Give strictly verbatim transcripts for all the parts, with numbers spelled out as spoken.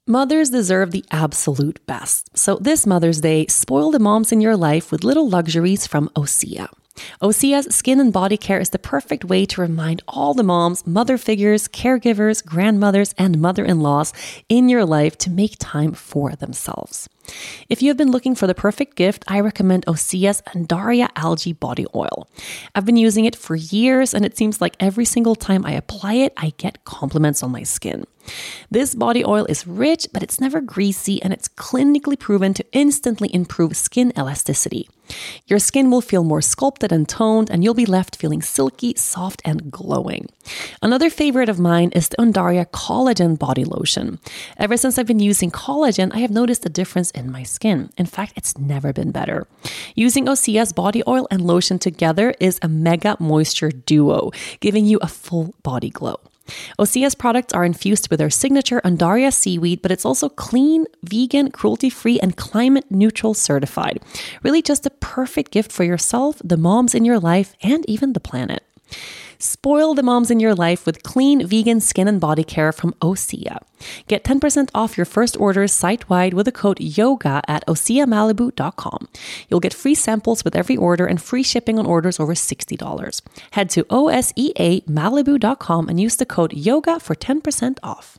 Mothers deserve the absolute best. So this Mother's Day, spoil the moms in your life with little luxuries from Osea. Osea's skin and body care is the perfect way to remind all the moms, mother figures, caregivers, grandmothers, and mother-in-laws in your life to make time for themselves. If you have been looking for the perfect gift, I recommend Osea's Undaria Algae Body Oil. I've been using it for years, and it seems like every single time I apply it, I get compliments on my skin. This body oil is rich, but it's never greasy, and it's clinically proven to instantly improve skin elasticity. Your skin will feel more sculpted and toned, and you'll be left feeling silky, soft, and glowing. Another favorite of mine is the Undaria Collagen Body Lotion. Ever since I've been using collagen, I have noticed a difference in my skin. In fact, it's never been better. Using Osea's body oil and lotion together is a mega moisture duo, giving you a full body glow. Osea's products are infused with their signature Undaria seaweed, but it's also clean, vegan, cruelty-free, and climate-neutral certified. Really just a perfect gift for yourself, the moms in your life, and even the planet. Spoil the moms in your life with clean, vegan skin and body care from Osea. Get ten percent off your first orders site-wide with the code YOGA at osea malibu dot com. You'll get free samples with every order and free shipping on orders over sixty dollars. Head to osea malibu dot com and use the code YOGA for ten percent off.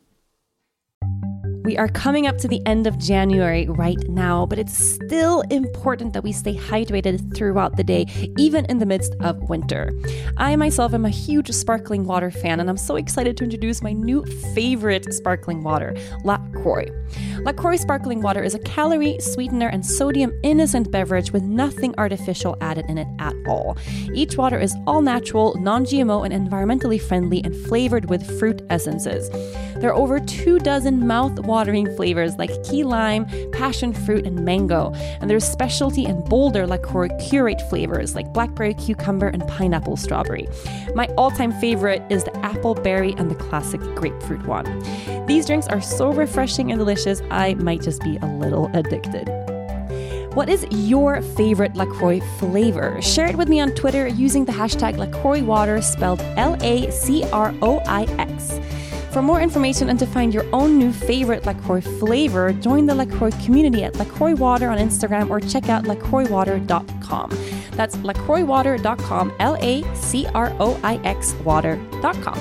We are coming up to the end of January right now, but it's still important that we stay hydrated throughout the day, even in the midst of winter. I myself am a huge sparkling water fan, and I'm so excited to introduce my new favorite sparkling water, LaCroix. LaCroix sparkling water is a calorie, sweetener, and sodium innocent beverage with nothing artificial added in it at all. Each water is all natural, non-G M O, and environmentally friendly, and flavored with fruit essences. There are over two dozen mouth-watering flavors like key lime, passion fruit, and mango. And there's specialty and bolder LaCroix curate flavors like blackberry cucumber and pineapple strawberry. My all-time favorite is the apple berry and the classic grapefruit one. These drinks are so refreshing and delicious, I might just be a little addicted. What is your favorite LaCroix flavor? Share it with me on Twitter using the hashtag LaCroix Water, spelled L A C R O I X. For more information and to find your own new favorite LaCroix flavor, join the LaCroix community at LaCroix Water on Instagram or check out lacroix water dot com. That's lacroix water dot com, L A C R O I X water dot com.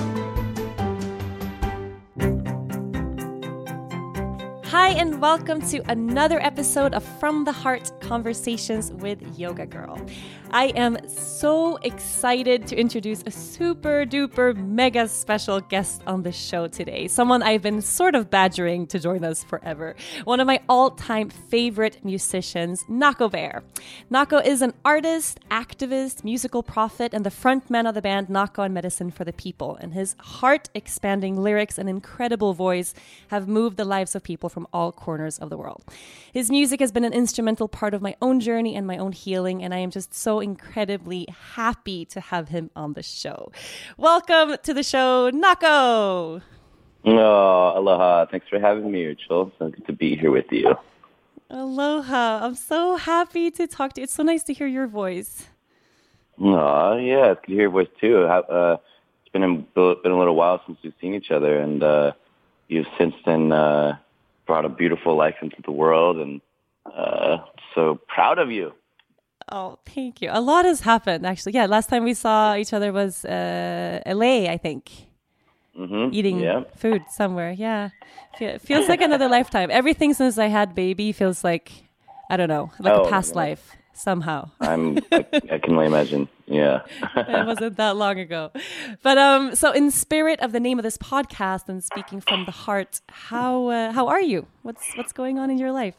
Hi, and welcome to another episode of From the Heart Conversations with Yoga Girl. I am so excited to introduce a super duper mega special guest on the show today. Someone I've been sort of badgering to join us forever. One of my all-time favorite musicians, Nahko Bear. Nahko is an artist, activist, musical prophet, and the frontman of the band Nahko and Medicine for the People. And his heart-expanding lyrics and incredible voice have moved the lives of people from all corners of the world. His music has been an instrumental part of my own journey and my own healing, and I am just so incredibly happy to have him on the show. Welcome to the show, Nahko! Oh, aloha. Thanks for having me, Rachel. So good to be here with you. Aloha. I'm so happy to talk to you. It's so nice to hear your voice. Oh, yeah, it's good to hear your voice, too. Uh, it's been a, been a little while since we've seen each other, and uh, you've since then uh, brought a beautiful life into the world, and uh, so proud of you. Oh, thank you. A lot has happened, actually. Yeah, last time we saw each other was uh, L A, I think. Mm-hmm. Eating yeah. food somewhere. Yeah. It feels like another lifetime. Everything since I had baby feels like, I don't know, like oh, a past yeah. life somehow. I'm, I, I can only imagine. Yeah. It wasn't that long ago. But um, so in spirit of the name of this podcast and speaking from the heart, how uh, how are you? What's what's going on in your life?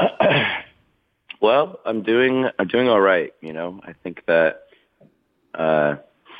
Well, I'm doing I'm doing all right. You know, I think that uh,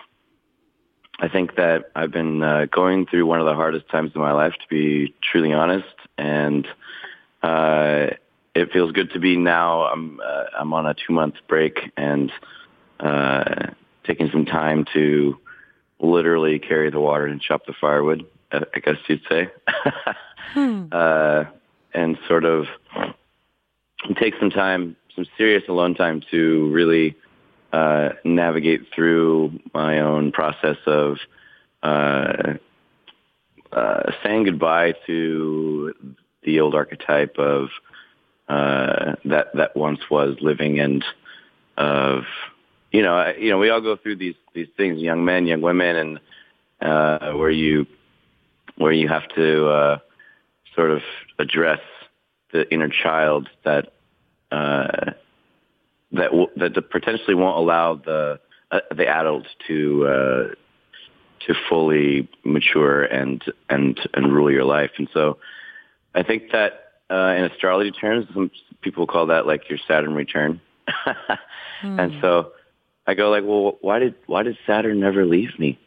I think that I've been uh, going through one of the hardest times in my life, to be truly honest, and uh, it feels good to be now. I'm uh, I'm on a two month break and uh, taking some time to literally carry the water and chop the firewood, I guess you'd say, hmm. uh, and sort of. Take some time, some serious alone time to really uh, navigate through my own process of uh, uh, saying goodbye to the the old archetype of uh, that that once was living, and of you know I- you know we all go through these these things, young men, young women, and uh, where you where you have to uh, sort of address the inner child that uh, that w- that potentially won't allow the uh, the adult to uh, to fully mature and and and rule your life. And so I think that uh, in astrology terms, some people call that like your Saturn return. Hmm. And so I go like, well, why did why did Saturn never leave me?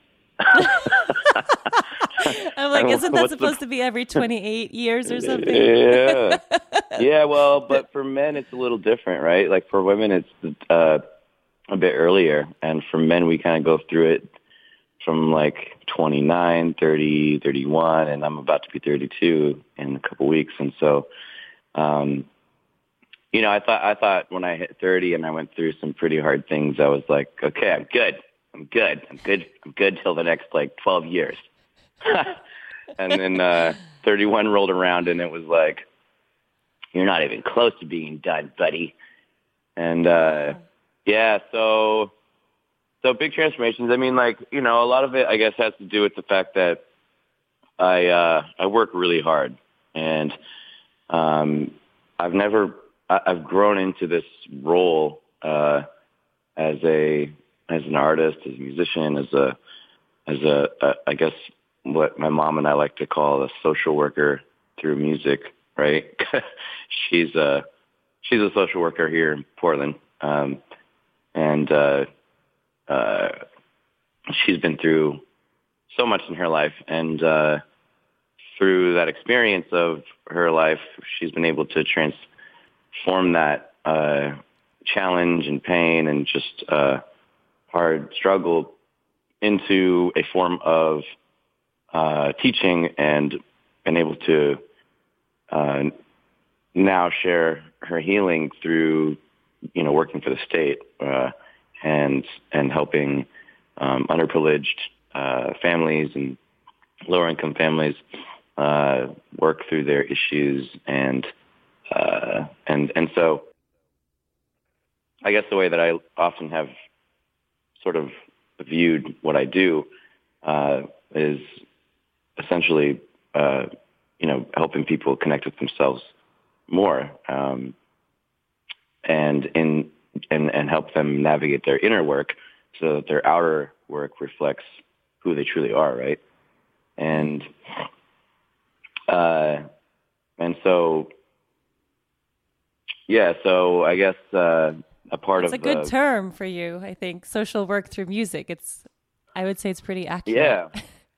I'm like, isn't that What's supposed the to be every twenty-eight years or something? yeah. Yeah, well, but for men, it's a little different, right? Like for women, it's uh, a bit earlier. And for men, we kind of go through it from like twenty-nine, thirty, thirty-one, and I'm about to be thirty-two in a couple weeks. And so, um, you know, I thought, I thought when I hit thirty and I went through some pretty hard things, I was like, okay, I'm good. I'm good. I'm good. I'm good till the next like twelve years. And then uh, thirty-one rolled around and it was like, you're not even close to being done, buddy. And uh, yeah, so so big transformations. I mean, like, you know, a lot of it, I guess, has to do with the fact that I uh, I work really hard, and um, I've never I- I've grown into this role uh, as a as an artist, as a musician, as a as a, a I guess what my mom and I like to call a social worker through music, right? she's a she's a social worker here in Portland, um, and uh, uh, she's been through so much in her life, and uh, through that experience of her life, she's been able to transform that uh, challenge and pain and just uh, hard struggle into a form of uh, teaching, and been able to uh, now share her healing through, you know, working for the state uh, and and helping um, underprivileged uh, families and lower income families uh, work through their issues, and uh, and and so I guess the way that I often have sort of viewed what I do uh, is essentially, uh, you know, helping people connect with themselves more, um, and in and and help them navigate their inner work so that their outer work reflects who they truly are, right? And uh, and so, yeah. So I guess uh, a part It's of a good the term for you, I think. Social work through music. It's, I would say it's pretty accurate. yeah,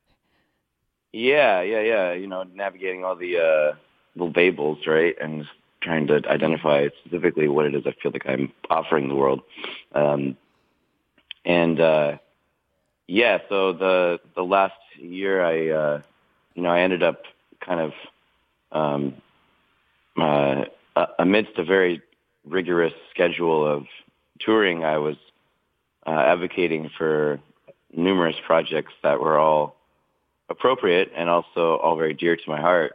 yeah, yeah, yeah. You know, navigating all the uh, little labels, right, and trying to identify specifically what it is I feel like I'm offering the world. Um, and uh, yeah, so the the last year, I uh, you know I ended up kind of um, uh, uh, amidst a very rigorous schedule of touring. I was uh, advocating for numerous projects that were all appropriate and also all very dear to my heart.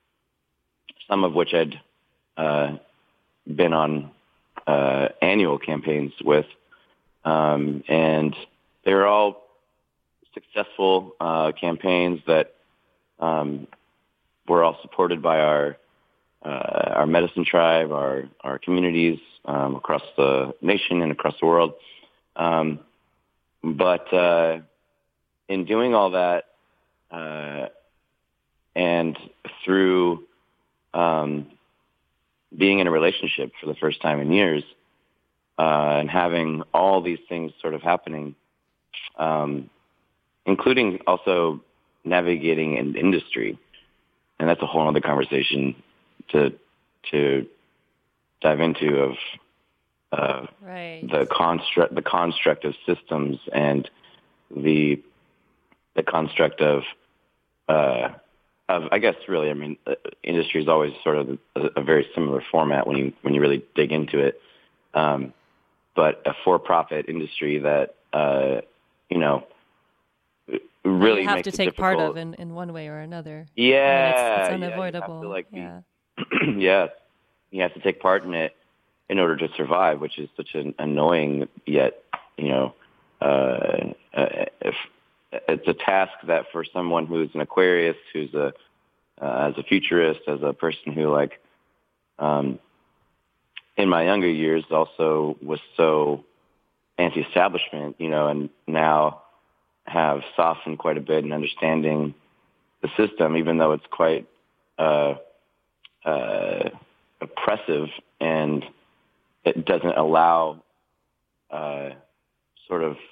Some of which I'd uh, been on uh, annual campaigns with, um, and they were all successful uh, campaigns that um, were all supported by our uh, our medicine tribe, our our communities um, across the nation and across the world. Um, but uh, in doing all that, uh, and through um, being in a relationship for the first time in years, uh, and having all these things sort of happening, um, including also navigating an industry, and that's a whole other conversation to to dive into of uh, Right. the construct the construct of systems and the the construct of uh, of I guess really I mean uh, industry is always sort of a, a very similar format when you when you really dig into it, um, but a for-profit industry that uh, you know really You have makes to it take difficult. part of in, in one way or another. I mean, it's, Yeah, it's yeah, you have unavoidable. to like be Yeah. Yes, you have to take part in it in order to survive, which is such an annoying yet, you know, uh, uh, if, it's a task that for someone who's an Aquarius, who's a uh, as a futurist, as a person who like, um, in my younger years also was so anti-establishment, you know, and now have softened quite a bit in understanding the system, even though it's quite uh, uh, oppressive and it doesn't allow uh, sort of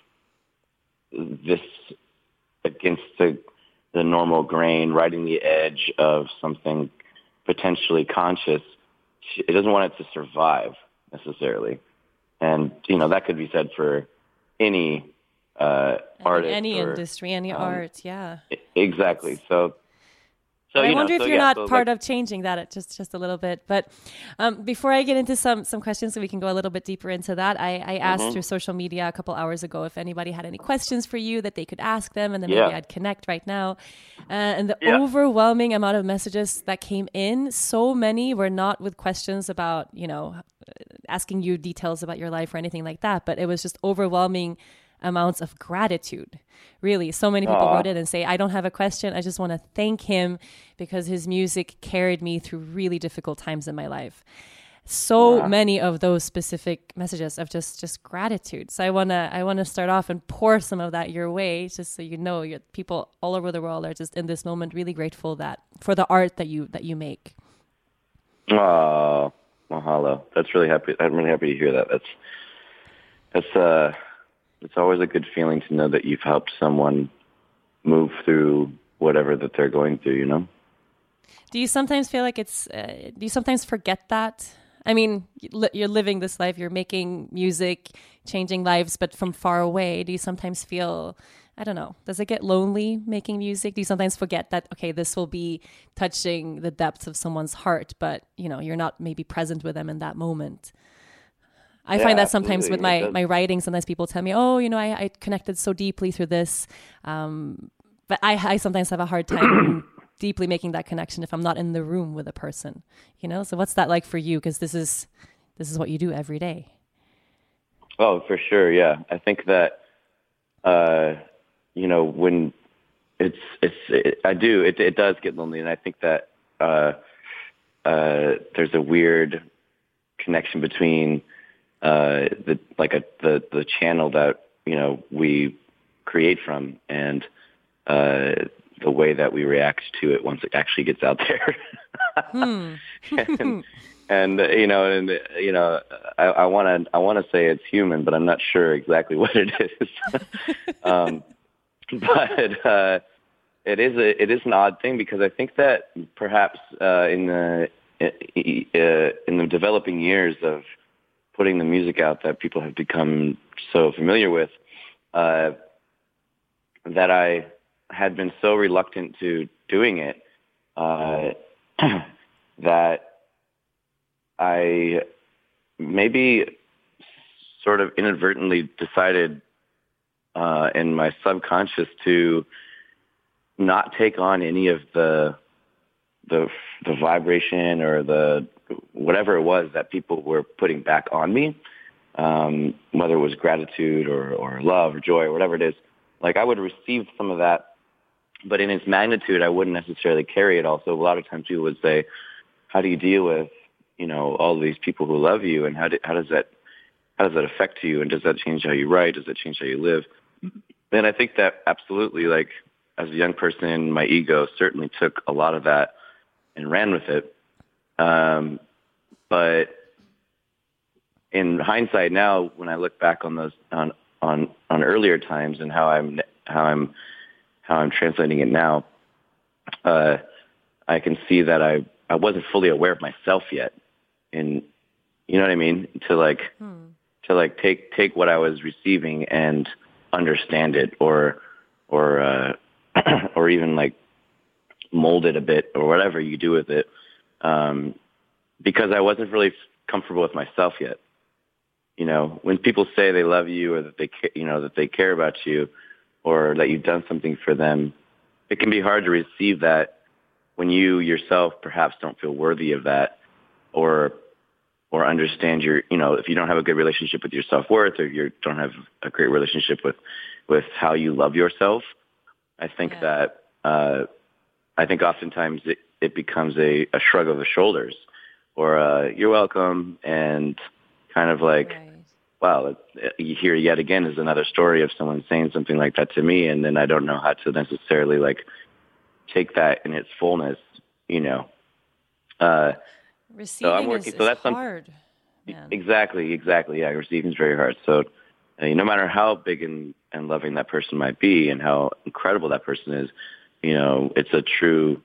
this against the, the normal grain, right in the edge of something potentially conscious. It doesn't want it to survive necessarily. And, you know, that could be said for any uh, artist. Any or, industry, any um, art, yeah. Exactly. That's... So, so I you wonder know, if so, you're yeah, not so part like, of changing that just just a little bit. But um, before I get into some some questions, so we can go a little bit deeper into that, I, I asked mm-hmm. through social media a couple hours ago if anybody had any questions for you that they could ask them, and then yeah. maybe I'd connect right now. Uh, and the yeah. overwhelming amount of messages that came in, so many were not with questions about, you know, asking you details about your life or anything like that, but it was just overwhelming amounts of gratitude. Really, so many people Aww. wrote in and say, I don't have a question. I just want to thank him because his music carried me through really difficult times in my life. So Aww. many of those specific messages of just, just gratitude. So I want to I want to start off and pour some of that your way, just so you know, your people all over the world are just in this moment really grateful that for the art that you that you make. Oh, mahalo. That's really happy. I'm really happy to hear that. That's that's uh it's always a good feeling to know that you've helped someone move through whatever that they're going through, you know? Do you sometimes feel like it's, uh, do you sometimes forget that? I mean, you're living this life, you're making music, changing lives, but from far away. Do you sometimes feel, I don't know, does it get lonely making music? Do you sometimes forget that, okay, this will be touching the depths of someone's heart, but, you know, you're not maybe present with them in that moment? I yeah, find that absolutely. sometimes with my, my writing, sometimes people tell me, oh, you know, I, I connected so deeply through this. Um, but I, I sometimes have a hard time deeply making that connection if I'm not in the room with a person, you know? So what's that like for you? Because this is, this is what you do every day. Oh, for sure. Yeah. I think that, uh, you know, when it's, it's, it, I do, it, it does get lonely. And I think that, uh, uh, there's a weird connection between, uh, the, like a, the, the channel that, you know, we create from and, uh, the way that we react to it once it actually gets out there. hmm. and, and, you know, and, you know, I want to, I want to say it's human, but I'm not sure exactly what it is. um, but, uh, it is a, it is an odd thing because I think that perhaps, uh, in the, uh, in the developing years of putting the music out that people have become so familiar with, uh, that I had been so reluctant to doing it, uh, that I maybe sort of inadvertently decided, uh, in my subconscious to not take on any of the, the, the vibration or the, whatever it was that people were putting back on me, um, whether it was gratitude or, or love or joy or whatever it is. Like I would receive some of that, but in its magnitude, I wouldn't necessarily carry it all. So a lot of times people would say, how do you deal with, you know, all these people who love you, and how, do, how does that, how does that affect you? And does that change how you write? Does that change how you live? And I think that absolutely, like as a young person, my ego certainly took a lot of that and ran with it. Um, but in hindsight now, when I look back on those, on, on, on earlier times and how I'm, how I'm, how I'm translating it now, uh, I can see that I, I wasn't fully aware of myself yet. And you know what I mean? To like, hmm. to like take, take what I was receiving and understand it or, or, uh, or even like mold it a bit or whatever you do with it. Um, because I wasn't really comfortable with myself yet. You know, when people say they love you or that they, ca- you know, that they care about you or that you've done something for them, it can be hard to receive that when you yourself perhaps don't feel worthy of that, or or understand your, you know, if you don't have a good relationship with your self-worth, or you don't have a great relationship with, with how you love yourself, I think yeah. that, uh, I think oftentimes it, it becomes a, a shrug of the shoulders, or a, you're welcome, and kind of like, right. wow, it, it, here yet again is another story of someone saying something like that to me, and then I don't know how to necessarily like take that in its fullness, you know. Uh, Receiving so I'm working, is, so that's is hard. Man. Exactly, exactly. Yeah, receiving is very hard. So uh, no matter how big and, and loving that person might be, and how incredible that person is, you know, it's a true,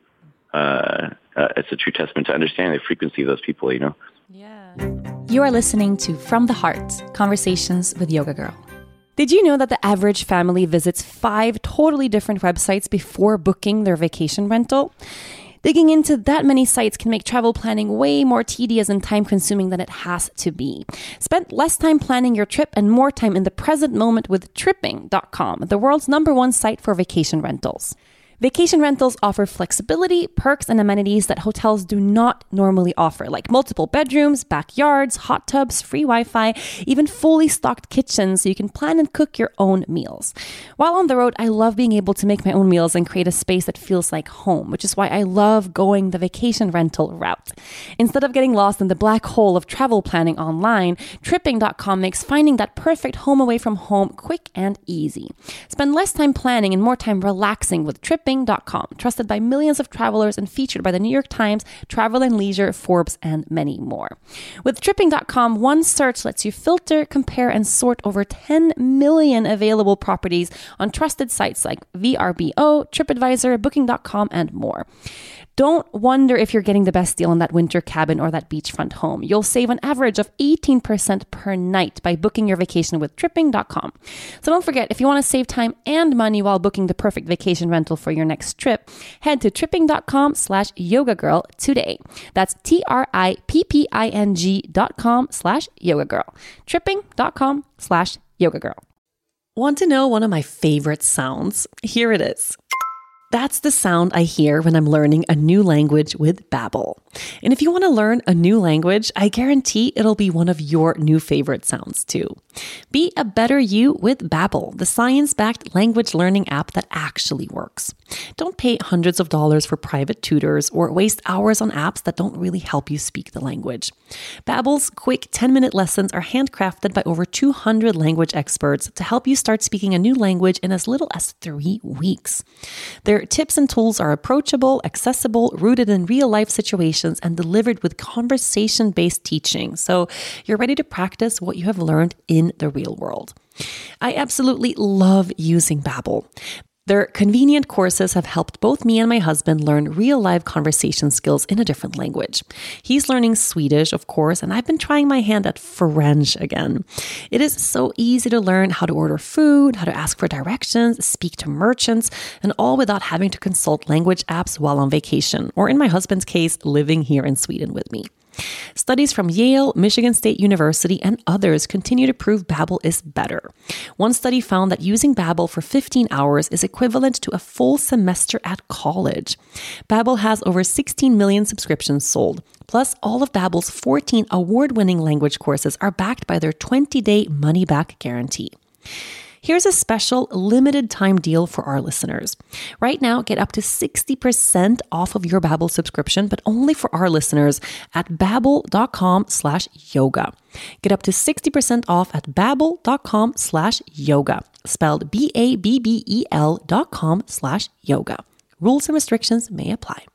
uh, uh, it's a true testament to understanding the frequency of those people. You know. Yeah. You are listening to From the Heart: Conversations with Yoga Girl. Did you know that the average family visits five totally different websites before booking their vacation rental? Digging into that many sites can make travel planning way more tedious and time-consuming than it has to be. Spend less time planning your trip and more time in the present moment with tripping dot com, the world's number one site for vacation rentals. Vacation rentals offer flexibility, perks, and amenities that hotels do not normally offer, like multiple bedrooms, backyards, hot tubs, free Wi-Fi, even fully stocked kitchens so you can plan and cook your own meals. While on the road, I love being able to make my own meals and create a space that feels like home, which is why I love going the vacation rental route. Instead of getting lost in the black hole of travel planning online, tripping dot com makes finding that perfect home away from home quick and easy. Spend less time planning and more time relaxing with tripping dot com, trusted by millions of travelers and featured by the New York Times, Travel and Leisure, Forbes, and many more. With tripping dot com, one search lets you filter, compare, and sort over ten million available properties on trusted sites like V R B O, TripAdvisor, booking dot com, and more. Don't wonder if you're getting the best deal on that winter cabin or that beachfront home. You'll save an average of eighteen percent per night by booking your vacation with tripping dot com. So don't forget, if you want to save time and money while booking the perfect vacation rental for your next trip, head to tripping dot com slash yoga girl today. That's T R I P P I N G dot com slash yoga girl. tripping dot com slash yoga girl. Want to know one of my favorite sounds? Here it is. That's the sound I hear when I'm learning a new language with Babbel. And if you want to learn a new language, I guarantee it'll be one of your new favorite sounds too. Be a better you with Babbel, the science-backed language learning app that actually works. Don't pay hundreds of dollars for private tutors or waste hours on apps that don't really help you speak the language. Babbel's quick ten-minute lessons are handcrafted by over two hundred language experts to help you start speaking a new language in as little as three weeks. Their tips and tools are approachable, accessible, rooted in real-life situations, and delivered with conversation-based teaching. So you're ready to practice what you have learned in the real world. I absolutely love using Babbel. Their convenient courses have helped both me and my husband learn real-life conversation skills in a different language. He's learning Swedish, of course, and I've been trying my hand at French again. It is so easy to learn how to order food, how to ask for directions, speak to merchants, and all without having to consult language apps while on vacation, or in my husband's case, living here in Sweden with me. Studies from Yale, Michigan State University, and others continue to prove Babbel is better. One study found that using Babbel for fifteen hours is equivalent to a full semester at college. Babbel has over sixteen million subscriptions sold. Plus, all of Babbel's fourteen award-winning language courses are backed by their twenty-day money-back guarantee. Here's a special limited time deal for our listeners. Right now, get up to sixty percent off of your Babbel subscription, but only for our listeners at babbel dot com slash yoga. Get up to sixty percent off at babbel dot com slash yoga, spelled B A B B E L dot com slash yoga. Rules and restrictions may apply.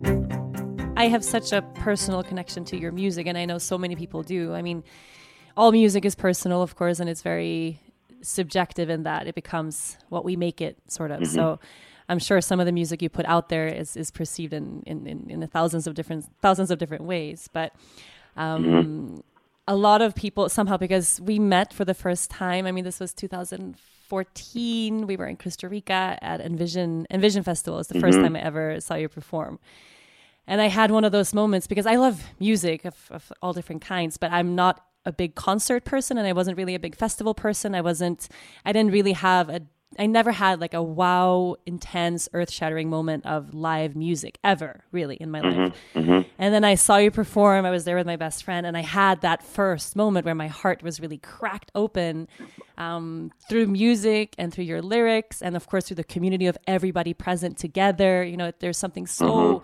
I have such a personal connection to your music, and I know so many people do. I mean, all music is personal, of course, and it's very subjective in that it becomes what we make it, sort of. Mm-hmm. So I'm sure some of the music you put out there is is perceived in in, in, in a thousands of different thousands of different ways. But um, mm-hmm. a lot of people somehow, because we met for the first time. I mean, this was two thousand fourteen. We were in Costa Rica at Envision Envision Festival. It's the mm-hmm. first time I ever saw you perform. And I had one of those moments because I love music of, of all different kinds, but I'm not a big concert person, and I wasn't really a big festival person. I wasn't, I didn't really have a I never had like a wow, intense, earth-shattering moment of live music ever, really, in my Mm-hmm. life. Mm-hmm. And then I saw you perform. I was there with my best friend, and I had that first moment where my heart was really cracked open um, through music and through your lyrics, and of course through the community of everybody present together. You know, there's something so. Mm-hmm.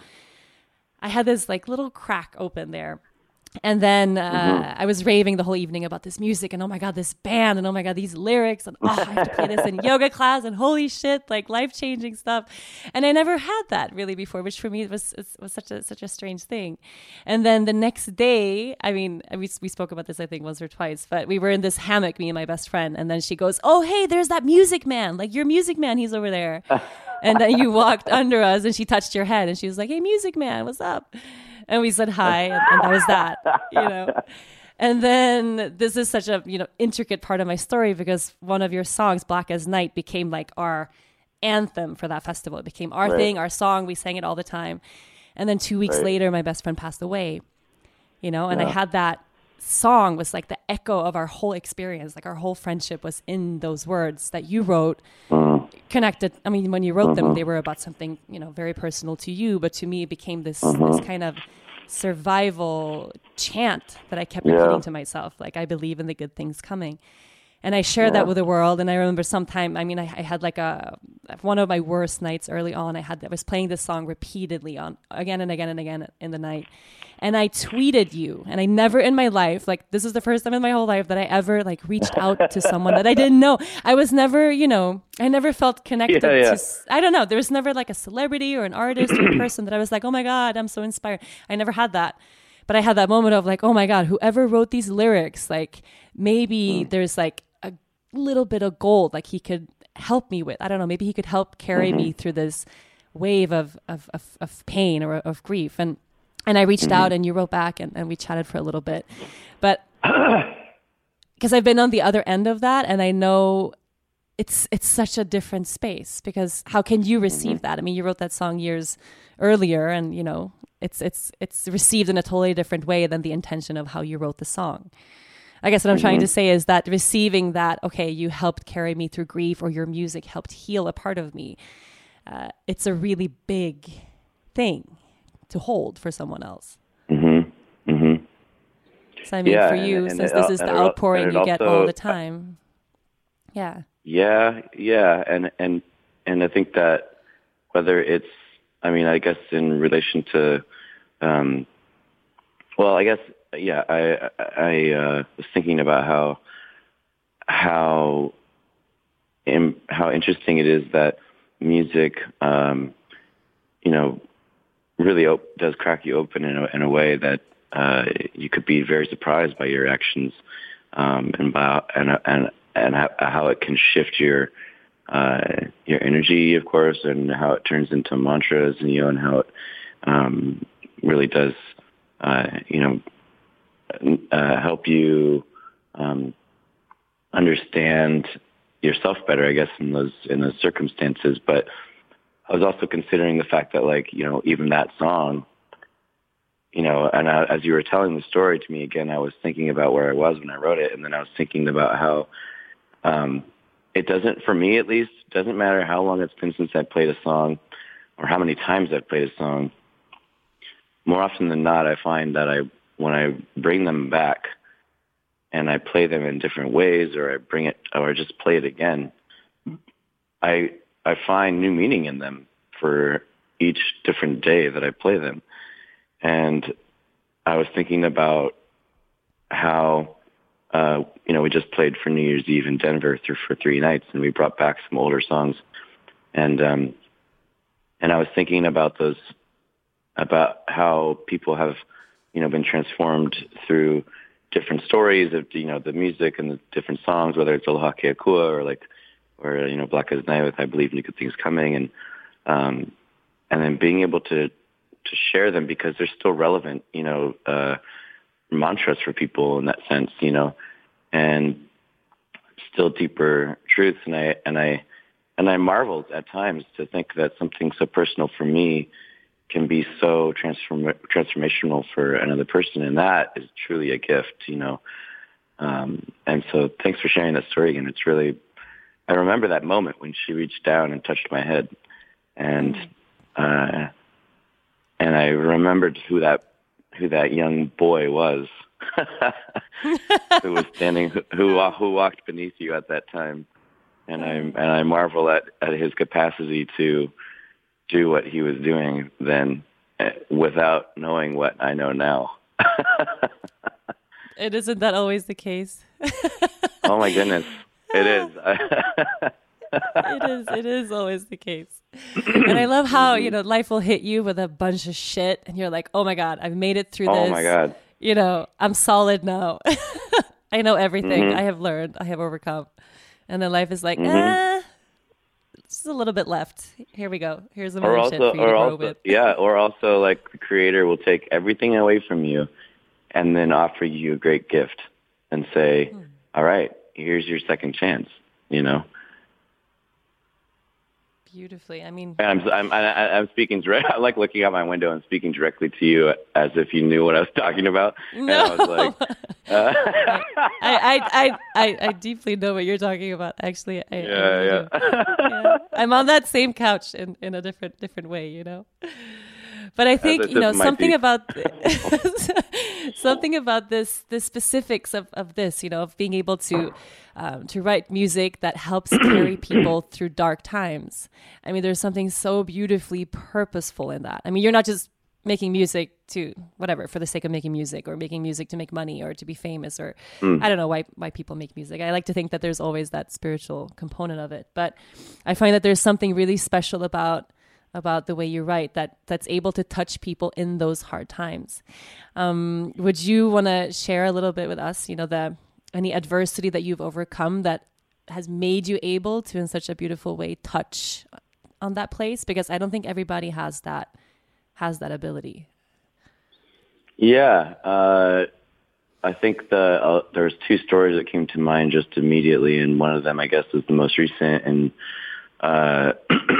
I had this like little crack open there. And then uh, Mm-hmm. I was raving the whole evening about this music and oh my God, this band and oh my God, these lyrics and oh, I have to play this in yoga class and holy shit, like life-changing stuff. And I never had that really before, which for me was was such a such a strange thing. And then the next day, I mean, we we spoke about this I think once or twice, but we were in this hammock, me and my best friend, and then she goes, "Oh hey, there's that music man, like your music man, he's over there." And then you walked under us and she touched your head and she was like, "Hey, music man, what's up?" And we said hi, and, and that was that, you know. And then this is such a, you know, intricate part of my story because one of your songs, Black as Night, became like our anthem for that festival. It became our Right. thing, our song. We sang it all the time. And then two weeks Right. later, my best friend passed away, you know, and I Yeah. had that song was like the echo of our whole experience. Like our whole friendship was in those words that you wrote. Mm-hmm. Connected. I mean, when you wrote Mm-hmm. them, they were about something, you know, very personal to you. But to me, it became this Mm-hmm. this kind of survival chant that I kept Yeah. repeating to myself. Like, I believe in the good things coming. And I shared Yeah. that with the world. And I remember sometime, I mean, I, I had like a, one of my worst nights early on. I had, I was playing this song repeatedly on again and again and again in the night. And I tweeted you, and I never in my life, like this is the first time in my whole life that I ever like reached out to someone that I didn't know. I was never, you know, I never felt connected Yeah, yeah. to, I don't know. There was never like a celebrity or an artist or a person that I was like, oh my God, I'm so inspired. I never had that. But I had that moment of like, oh my God, whoever wrote these lyrics, like maybe there's like a little bit of gold, like he could help me with. I don't know, maybe he could help carry me through this wave of, of, of, of pain or of grief. And and I reached out and you wrote back and, and we chatted for a little bit. But because I've been on the other end of that and I know it's it's such a different space because how can you receive that? I mean, you wrote that song years earlier and, you know, it's it's it's received in a totally different way than the intention of how you wrote the song. I guess what I'm trying to say is that receiving that, okay, you helped carry me through grief or your music helped heal a part of me. Uh, it's a really big thing to hold for someone else. Mm-hmm. Mm-hmm. So I mean, Yeah, for and- you, and since it this al- is the and it al- outpouring and it you get also- all the time. Yeah. Yeah, yeah, and and and I think that whether it's, I mean, I guess in relation to, um, well, I guess yeah, I I uh, was thinking about how how im- how interesting it is that music, um, you know, really op- does crack you open in a, in a way that uh, you could be very surprised by your actions um, and by and and and how, how it can shift your uh, your energy, of course, and how it turns into mantras, and you know, and how it um, really does, uh, you know, uh, help you um, understand yourself better, I guess, in those in those circumstances. But I was also considering the fact that, like, you know, even that song, you know, and I, as you were telling the story to me again, I was thinking about where I was when I wrote it, and then I was thinking about how um, it doesn't, for me at least, doesn't matter how long it's been since I played a song or how many times I've played a song. More often than not, I find that I, when I bring them back and I play them in different ways, or I bring it, or I just play it again, I I find new meaning in them for each different day that I play them. And I was thinking about how, uh, you know, we just played for New Year's Eve in Denver through for three nights, and we brought back some older songs. And um, and I was thinking about those, about how people have, you know, been transformed through different stories of, you know, the music and the different songs, whether it's Aloha Keakua or like, or, you know, Black as Night with I Believe in the Good Things Coming, and um, and then being able to to share them because they're still relevant, you know, uh, mantras for people in that sense, you know, and still deeper truths. And I and I and I marveled at times to think that something so personal for me can be so transform transformational for another person, and that is truly a gift, you know. Um, and so, thanks for sharing that story again. It's really I remember that moment when she reached down and touched my head, and uh, and I remembered who that who that young boy was who was standing who who walked beneath you at that time, and I and I marvel at, at his capacity to do what he was doing then, uh, without knowing what I know now. It isn't that always the case? Oh my goodness, it is. It is. It is always the case. And I love how, you know, life will hit you with a bunch of shit and you're like, oh my God, I've made it through this. Oh my God. You know, I'm solid now. I know everything. Mm-hmm. I have learned. I have overcome. And then life is like, mm-hmm. ah, just a little bit left. Here we go. Here's some or other also, shit for you or to grow also, with. Yeah, or also like the creator will take everything away from you and then offer you a great gift and say, hmm. all right, here's your second chance, you know? Beautifully. I mean, and I'm, I'm, I'm speaking direct. I like looking out my window and speaking directly to you as if you knew what I was talking about. No. And I was like, uh, I, I, I, I, I deeply know what you're talking about. Actually, I, yeah, I really yeah. yeah. I'm on that same couch in, in a different, different way, you know. But I think, you know, something teeth. about something about this, the specifics of, of this, you know, of being able to um, to write music that helps carry people through dark times. I mean, there's something so beautifully purposeful in that. I mean, you're not just making music to whatever for the sake of making music, or making music to make money or to be famous, or mm. I don't know why why people make music. I like to think that there's always that spiritual component of it, but I find that there's something really special about about the way you write that that's able to touch people in those hard times. Um, would you want to share a little bit with us, you know, the any adversity that you've overcome that has made you able to, in such a beautiful way, touch on that place? Because I don't think everybody has that has that ability. Yeah, uh, I think the uh, there's two stories that came to mind just immediately, and one of them, I guess, is the most recent, and uh,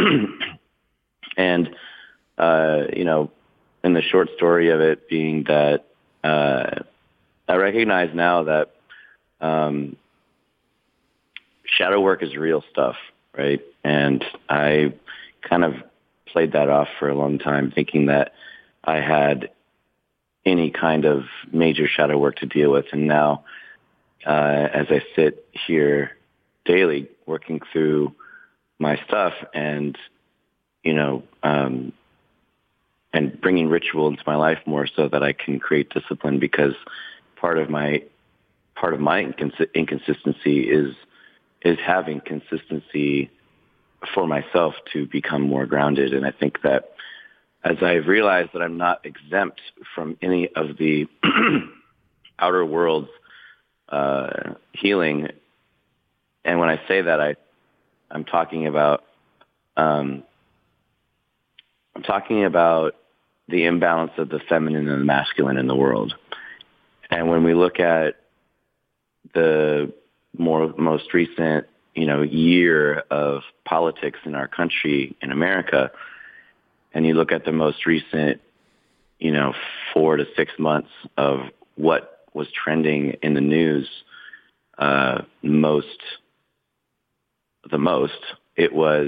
and uh, you know, in the short story of it being that uh, I recognize now that um, shadow work is real stuff, right? And I kind of played that off for a long time, thinking that I had any kind of major shadow work to deal with. And now, uh, as I sit here daily working through my stuff and, you know, um, and bringing ritual into my life more so that I can create discipline, because part of my, part of my incons- inconsistency is, is having consistency for myself to become more grounded. And I think that as I've realized that I'm not exempt from any of the outer world's uh, healing, and when I say that, I, I'm talking about, um, I'm talking about the imbalance of the feminine and the masculine in the world. And when we look at the more most recent, you know, year of politics in our country, in America, and you look at the most recent, you know, four to six months of what was trending in the news, uh, most, the most, it was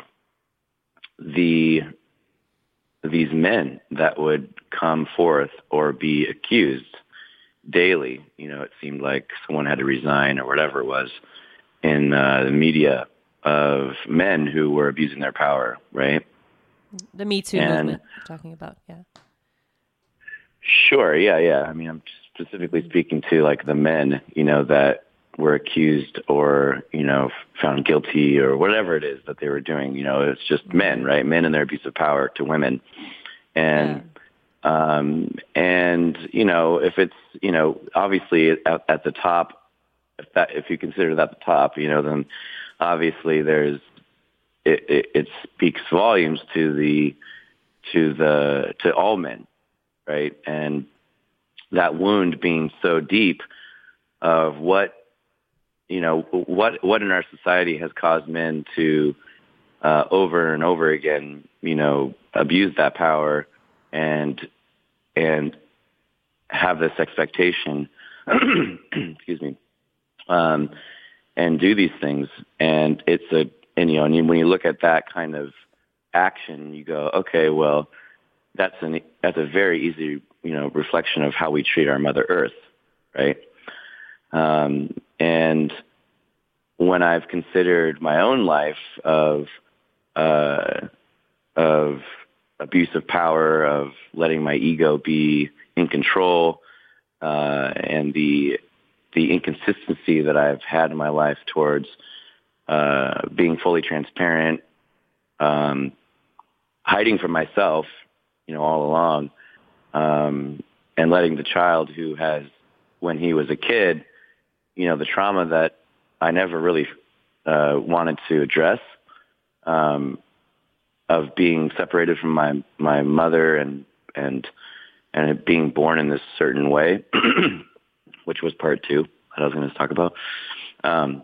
the, these men that would come forth or be accused daily. You know, it seemed like someone had to resign or whatever it was in uh, the media, of men who were abusing their power, right? The Me Too and, movement you're talking about, yeah. Sure, yeah, yeah. I mean, I'm specifically speaking to like the men, you know, that were accused or, you know, found guilty or whatever it is that they were doing. You know, it's just men, right? Men and their abuse of power to women. And, yeah. um, and, you know, if it's, you know, obviously at, at the top, if that, if you consider that the top, you know, then obviously there's, it, it, it speaks volumes to the, to the, to all men, right? And that wound being so deep of what, you know, what, what in our society has caused men to, uh, over and over again, you know, abuse that power and, and have this expectation, excuse me, Um, and do these things. And it's a, and, you know, and when you look at that kind of action, you go, okay, well, that's an, that's a very easy, you know, reflection of how we treat our Mother Earth, right? Um, and when I've considered my own life of, uh, of abuse of power, of letting my ego be in control, uh, and the, the inconsistency that I've had in my life towards, uh, being fully transparent, um, hiding from myself, you know, all along, um, and letting the child who has, when he was a kid, you know, the trauma that I never really uh, wanted to address, um, of being separated from my my mother and and and it being born in this certain way, which was part two that I was going to talk about. Um,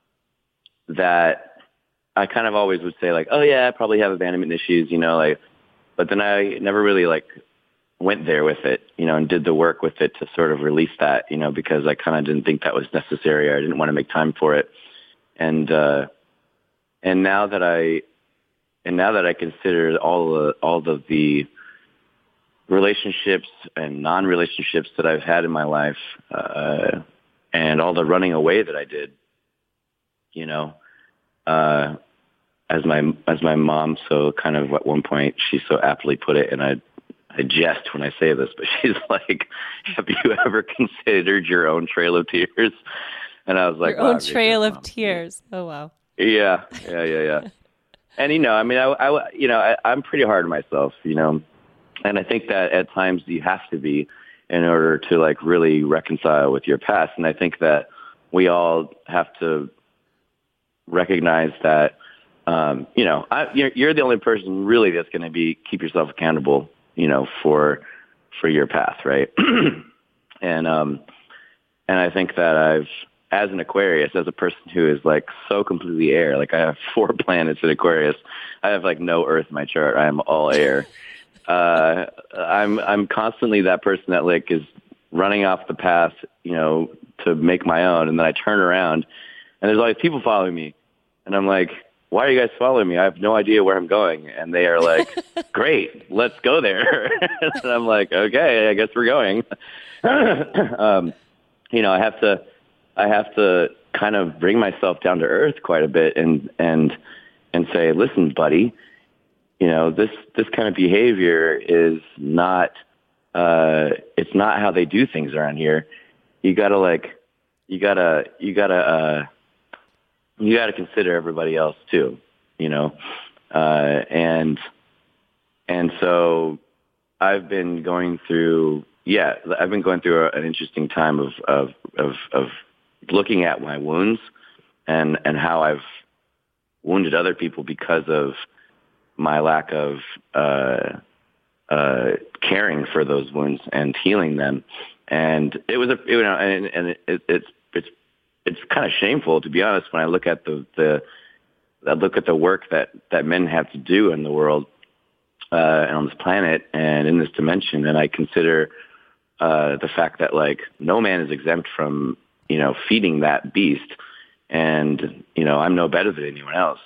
that I kind of always would say like, oh yeah, I probably have abandonment issues, you know, like, but then I never really like went there with it, you know, and did the work with it to sort of release that, you know, because I kind of didn't think that was necessary. I didn't want to make time for it. And, uh, and now that I, and now that I consider all the, all of the relationships and non-relationships that I've had in my life, uh, and all the running away that I did, you know, uh, as my, as my mom, so kind of at one point she so aptly put it, and I, I jest when I say this, but she's like, have you ever considered your own trail of tears? And I was like, your own wow, trail of mom. tears. Oh, wow. Yeah, yeah, yeah, yeah. And, you know, I mean, I, I you know, I, I'm pretty hard on myself, you know, and I think that at times you have to be in order to like really reconcile with your past. And I think that we all have to recognize that, um, you know, I, you're, you're the only person really that's going to be, keep yourself accountable, you know, for, for your path. Right. and, um, and I think that I've, as an Aquarius, as a person who is like so completely air, like I have four planets in Aquarius, I have like no earth in my chart. I am all air. uh, I'm, I'm constantly that person that like is running off the path, you know, to make my own. And then I turn around and there's all these people following me and I'm like, why are you guys following me? I have no idea where I'm going. And they are like, great, let's go there. And I'm like, okay, I guess we're going. um, you know, I have to, I have to kind of bring myself down to earth quite a bit and, and, and say, listen, buddy, you know, this, this kind of behavior is not, uh, it's not how they do things around here. You gotta like, you gotta, you gotta, uh, you got to consider everybody else too, you know? Uh, and, and so I've been going through, yeah, I've been going through an interesting time of, of, of, of looking at my wounds and, and how I've wounded other people because of my lack of, uh, uh, caring for those wounds and healing them. And it was a, you know, and, and it, it, it's, it's, it's kind of shameful, to be honest, when I look at the, the I look at the work that, that men have to do in the world, uh, and on this planet and in this dimension. And I consider, uh, the fact that like no man is exempt from, you know, feeding that beast. And, you know, I'm no better than anyone else.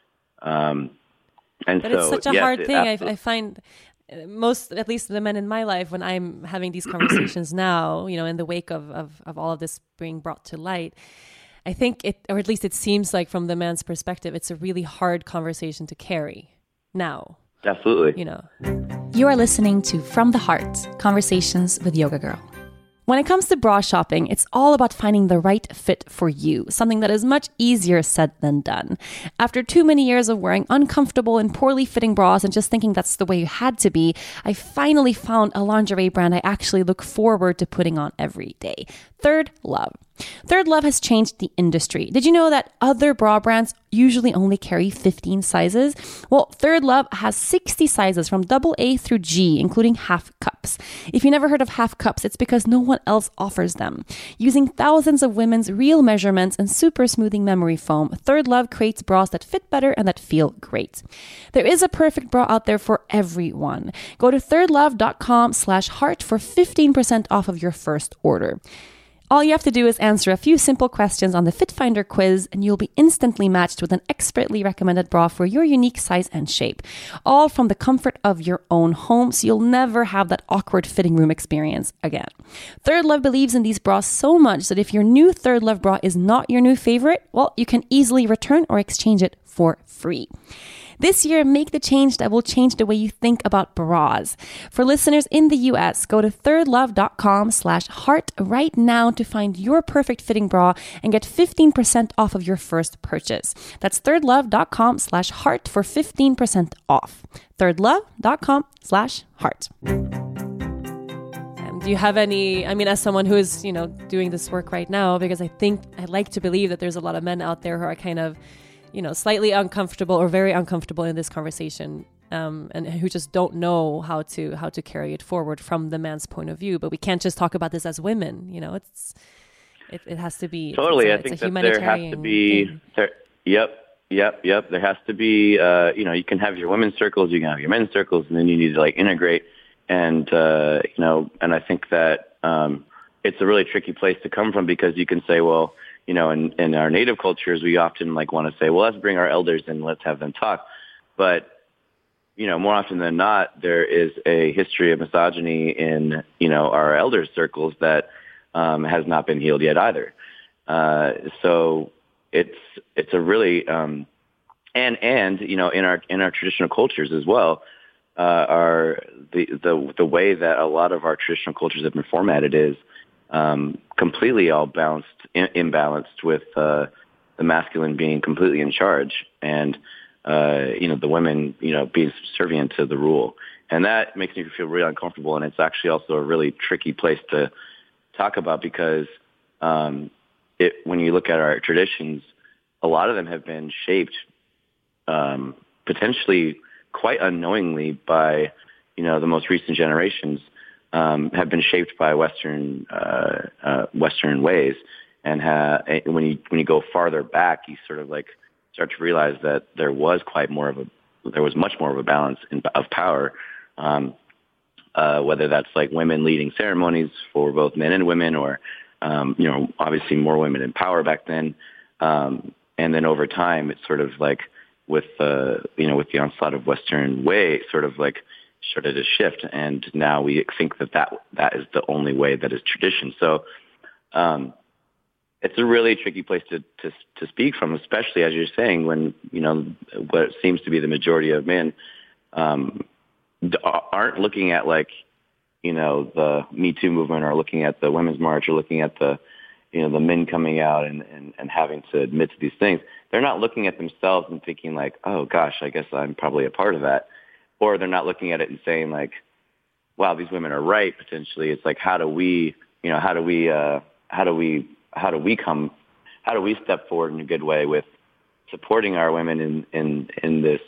Um, and but so, it's such a yes, hard it, thing. I, I find most, at least the men in my life, when I'm having these conversations now, you know, in the wake of, of, of all of this being brought to light, I think it, or at least it seems like from the man's perspective, it's a really hard conversation to carry now. Absolutely. You know. You are listening to From the Heart, Conversations with Yoga Girl. When it comes to bra shopping, it's all about finding the right fit for you, something that is much easier said than done. After too many years of wearing uncomfortable and poorly fitting bras and just thinking that's the way you had to be, I finally found a lingerie brand I actually look forward to putting on every day. Third Love. Third Love has changed the industry. Did you know that other bra brands usually only carry fifteen sizes? Well, Third Love has sixty sizes from double A through G, including half cups. If you never heard of half cups, it's because no one else offers them. Using thousands of women's real measurements and super smoothing memory foam, Third Love creates bras that fit better and that feel great. There is a perfect bra out there for everyone. Go to thirdlove.com slash heart for fifteen percent off of your first order. All you have to do is answer a few simple questions on the Fit Finder quiz, and you'll be instantly matched with an expertly recommended bra for your unique size and shape, all from the comfort of your own home, so you'll never have that awkward fitting room experience again. Third Love believes in these bras so much that if your new Third Love bra is not your new favorite, well, you can easily return or exchange it for free. This year, make the change that will change the way you think about bras. For listeners in the U S, go to thirdlove.com slash heart right now to find your perfect fitting bra and get fifteen percent off of your first purchase. That's thirdlove.com slash heart for fifteen percent off. thirdlove.com slash heart. Do you have any, I mean, as someone who is, you know, doing this work right now, because I think, I like to believe that there's a lot of men out there who are kind of, you know, slightly uncomfortable or very uncomfortable in this conversation, um, and who just don't know how to how to carry it forward from the man's point of view. But we can't just talk about this as women. You know, it's it, it has to be totally. It's a, I think it's a that there has to be. There, yep, yep, yep. There has to be. Uh, you know, you can have your women's circles, you can have your men's circles, and then you need to like integrate. And uh, you know, and I think that um, it's a really tricky place to come from, because you can say, well, you know, in, in our native cultures, we often like want to say, well, let's bring our elders and let's have them talk. But, you know, more often than not, there is a history of misogyny in, you know, our elders' circles that um, has not been healed yet either. Uh, so it's it's a really um, and and you know in our in our traditional cultures as well, uh, are the the the way that a lot of our traditional cultures have been formatted is um, completely all balanced, in, imbalanced with uh, the masculine being completely in charge, and uh, you know the women, you know, being subservient to the rule, and that makes me feel really uncomfortable. And it's actually also a really tricky place to talk about, because um, it, when you look at our traditions, a lot of them have been shaped um, potentially quite unknowingly by, you know, the most recent generations. Um, have been shaped by Western uh, uh, Western ways, and ha- when you when you go farther back, you sort of like start to realize that there was quite more of a there was much more of a balance in, of power, um, uh, whether that's like women leading ceremonies for both men and women, or um, you know, obviously more women in power back then, um, and then over time, it's sort of like with uh, you know with the onslaught of Western way, sort of like started to shift, and now we think that that, that is the only way that is tradition. So um, it's a really tricky place to, to to speak from, especially as you're saying, when, you know, what seems to be the majority of men um, aren't looking at, like, you know, the Me Too movement, or looking at the Women's March, or looking at the, you know, the men coming out and, and, and having to admit to these things. They're not looking at themselves and thinking like, oh gosh, I guess I'm probably a part of that. Or they're not looking at it and saying like, wow, these women are right, potentially. It's like, how do we, you know, how do we, uh, how do we, how do we come, how do we step forward in a good way with supporting our women in, in, in this,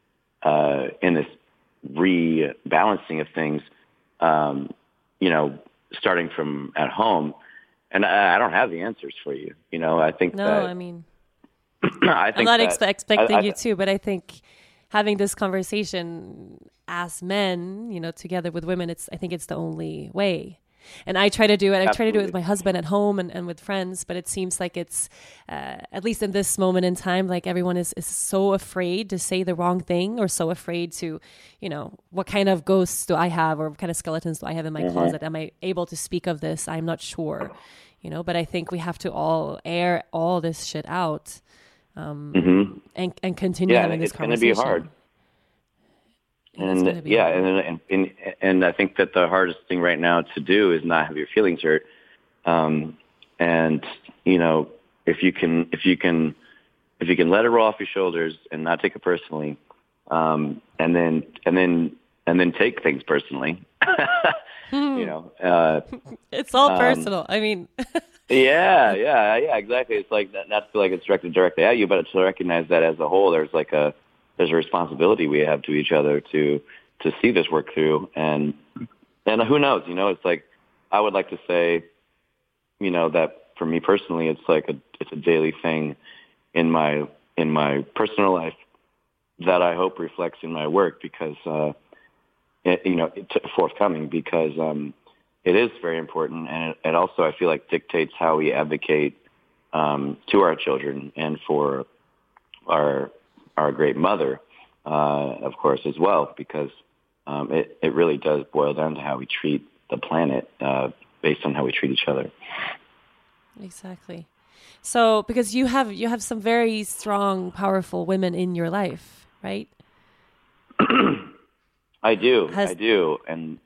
uh, in this rebalancing of things, um, you know, starting from at home. And I, I don't have the answers for you. You know, I think no, that. No, I mean, I think I'm not that, expe- expecting I, I, you to, but I think having this conversation as men, you know, together with women, it's, I think it's the only way. And I try to do it. I Absolutely. try to do it with my husband at home and, and with friends, but it seems like it's, uh, at least in this moment in time, like everyone is, is so afraid to say the wrong thing, or so afraid to, you know, what kind of ghosts do I have, or what kind of skeletons do I have in my mm-hmm. closet? Am I able to speak of this? I'm not sure, you know, but I think we have to all air all this shit out. Um, mm-hmm. and, and continue yeah, having this it's conversation. It's going to be hard. And yeah, hard. And, and and and I think that the hardest thing right now to do is not have your feelings hurt. Um, and you know, if you can, if you can, if you can let it roll off your shoulders and not take it personally, um, and then and then and then take things personally. you know, uh, it's all um, personal. I mean. Yeah, yeah, yeah, exactly. It's like not to feel like it's directed directly at you, but to recognize that as a whole, there's like a there's a responsibility we have to each other to to see this work through, and and who knows, you know, it's like I would like to say, you know, that for me personally, it's like a it's a daily thing in my in my personal life that I hope reflects in my work, because uh, it, you know, it's forthcoming, because um, it is very important, and it, it also I feel like dictates how we advocate um, to our children and for our our great mother, uh, of course, as well, because um, it it really does boil down to how we treat the planet uh, based on how we treat each other. Exactly. So, because you have you have some very strong, powerful women in your life, right? I do, has, I do, and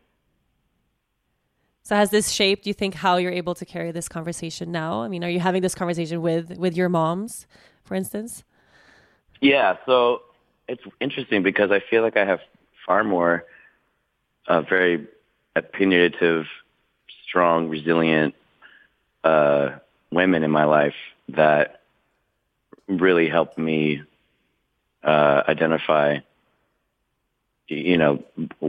so has this shaped, you think, how you're able to carry this conversation now? I mean, are you having this conversation with with your moms, for instance? Yeah. So it's interesting because I feel like I have far more uh, very opinionative, strong, resilient uh, women in my life that really helped me uh, identify, you know,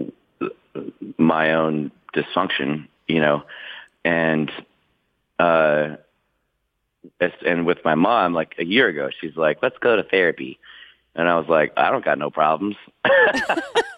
my own dysfunction, you know, and uh, and with my mom, like a year ago, she's like, "Let's go to therapy," and I was like, "I don't got no problems." I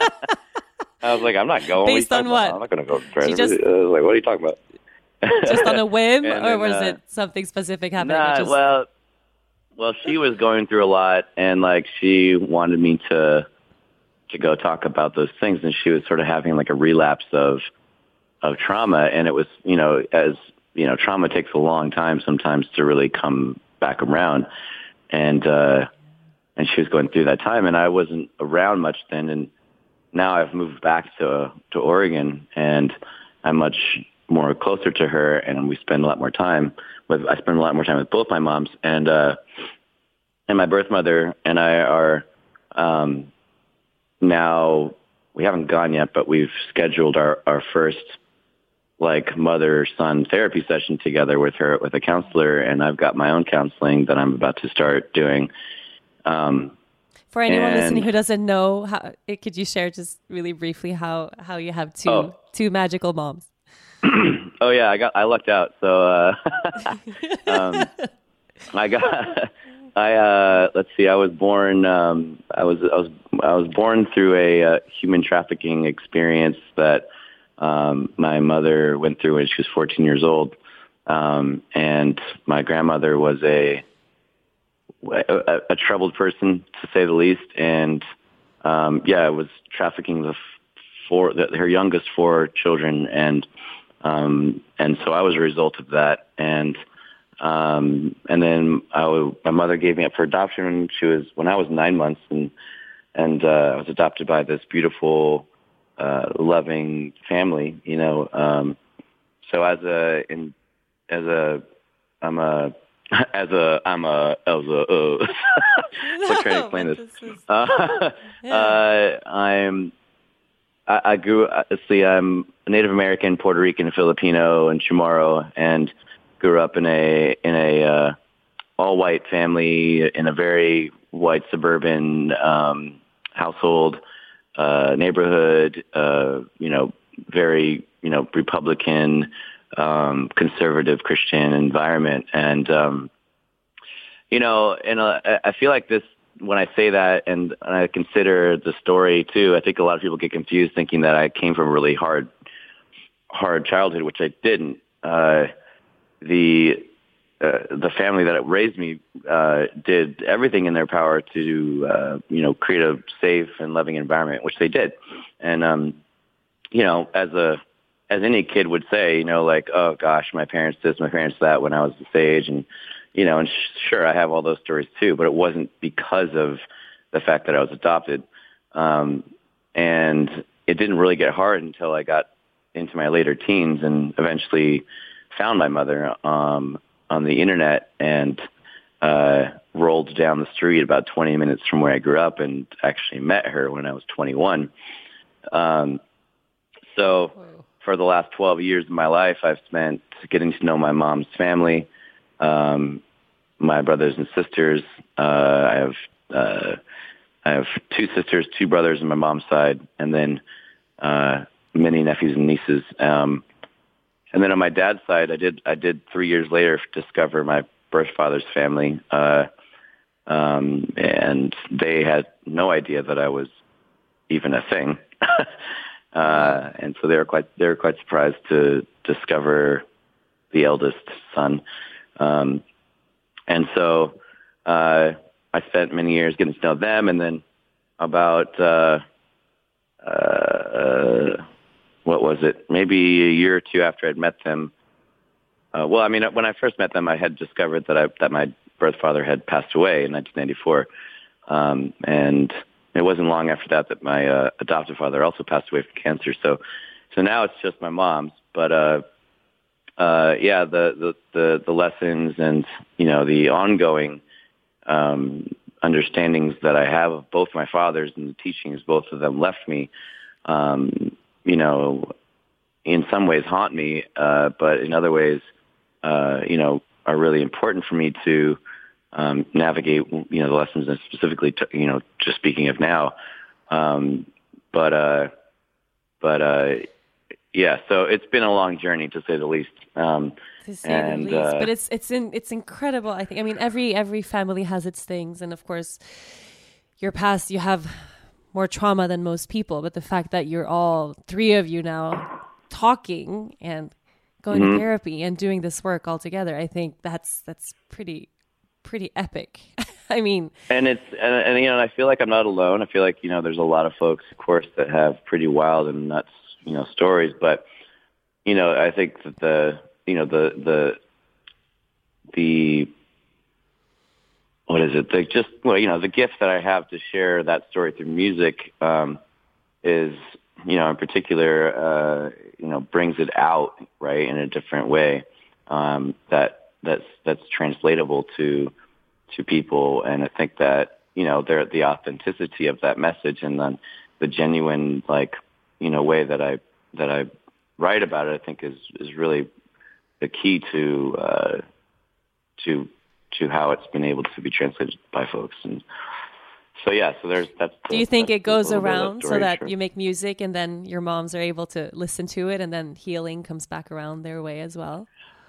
was like, "I'm not going." Based what on what? About? I'm not going to go to therapy. Just, I was like, "What are you talking about?" Just on a whim, and or then, was uh, it something specific happening? Nah, just... well, well, she was going through a lot, and like she wanted me to to go talk about those things, and she was sort of having like a relapse of of trauma, and it was, you know, as you know, trauma takes a long time sometimes to really come back around, and uh, and she was going through that time, and I wasn't around much then, and now I've moved back to to Oregon, and I'm much more closer to her, and we spend a lot more time with, I spend a lot more time with both my moms, and, uh, and my birth mother and I are, um, now, we haven't gone yet, but we've scheduled our, our first, like, mother-son therapy session together with her, with a counselor, and I've got my own counseling that I'm about to start doing. Um, For anyone and, listening who doesn't know, how, could you share just really briefly how, how you have two, oh. two magical moms? Oh yeah, I got I lucked out. So uh, um, I got I uh, let's see. I was born. Um, I was I was I was born through a uh, human trafficking experience that um, my mother went through when she was fourteen years old, um, and my grandmother was a, a a troubled person, to say the least. And um, yeah, was trafficking the four the, her youngest four children, and Um, and so I was a result of that. And, um, and then I w- my mother gave me up for adoption when she was, when I was nine months and, and, uh, I was adopted by this beautiful, uh, loving family, you know. Um, so as a, in, as a, I'm a, as a, I'm a, as a, uh, I'm trying to explain this. this is... uh, yeah. uh, I'm, I, I grew, let's see, I'm a Native American, Puerto Rican, Filipino, and Chamorro, and grew up in a in a uh, all-white family in a very white suburban um, household, uh, neighborhood, uh, you know, very, you know, Republican, um, conservative Christian environment. And, um, you know, and uh, I feel like this, when I say that and I consider the story too, I think a lot of people get confused thinking that I came from a really hard, hard childhood, which I didn't. Uh, the uh, the family that raised me uh, did everything in their power to, uh, you know, create a safe and loving environment, which they did. And, um, you know, as a as any kid would say, you know, like, oh gosh, my parents this, my parents that when I was this age, and you know, and sh- sure, I have all those stories too, but it wasn't because of the fact that I was adopted. Um, and it didn't really get hard until I got into my later teens and eventually found my mother um, on the internet and uh, rolled down the street about twenty minutes from where I grew up and actually met her when I was twenty-one. Um, so for the last twelve years of my life, I've spent getting to know my mom's family, um, my brothers and sisters. Uh, I have, uh, I have two sisters, two brothers on my mom's side, and then, uh, many nephews and nieces. Um, and then on my dad's side, I did, I did three years later discover my birth father's family. Uh, um, and they had no idea that I was even a thing. Uh, and so they were quite they were quite surprised to discover the eldest son. Um, and so uh, I spent many years getting to know them, and then about uh, uh, what was it? Maybe a year or two after I'd met them. Uh, well, I mean, when I first met them, I had discovered that I, that my birth father had passed away in nineteen ninety-four, um, and it wasn't long after that that my uh, adoptive father also passed away from cancer. So, so now it's just my mom's. But uh, uh, yeah, the, the the the lessons and you know the ongoing um, understandings that I have of both my fathers and the teachings both of them left me, um, you know, in some ways haunt me, uh, but in other ways, uh, you know, are really important for me to um, navigate, you know, the lessons and specifically, to, you know, just speaking of now. Um, but, uh, but, uh, yeah, so it's been a long journey to say the least. Um, to say and, the least, uh, but it's, it's, in, it's incredible. I think, I mean, every, every family has its things. And of course your past, you have more trauma than most people, but the fact that you're all three of you now talking and going mm-hmm. to therapy and doing this work all together, I think that's that's pretty pretty epic. I mean, and it's and, and you know, I feel like I'm not alone. I feel like you know, there's a lot of folks, of course, that have pretty wild and nuts, you know, stories. But you know, I think that the you know the the the what is it? The just well, you know, the gift that I have to share that story through music um, is. You know, in particular, uh, you know, brings it out right in a different way um, that that's that's translatable to to people, and I think that you know, there the authenticity of that message, and then the genuine, like you know, way that I that I write about it, I think is is really the key to uh, to to how it's been able to be translated by folks. And so yeah, so there's that's. Do you think it goes around story, so that sure. you make music and then your moms are able to listen to it and then healing comes back around their way as well?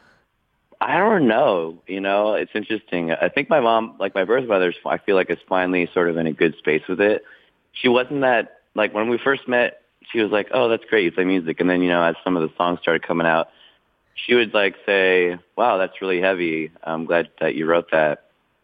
I don't know. You know, it's interesting. I think my mom, like my birth mother, I feel like is finally sort of in a good space with it. She wasn't that, like when we first met, she was like, oh, that's great, you play music. And then, you know, as some of the songs started coming out, she would like say, wow, that's really heavy. I'm glad that you wrote that.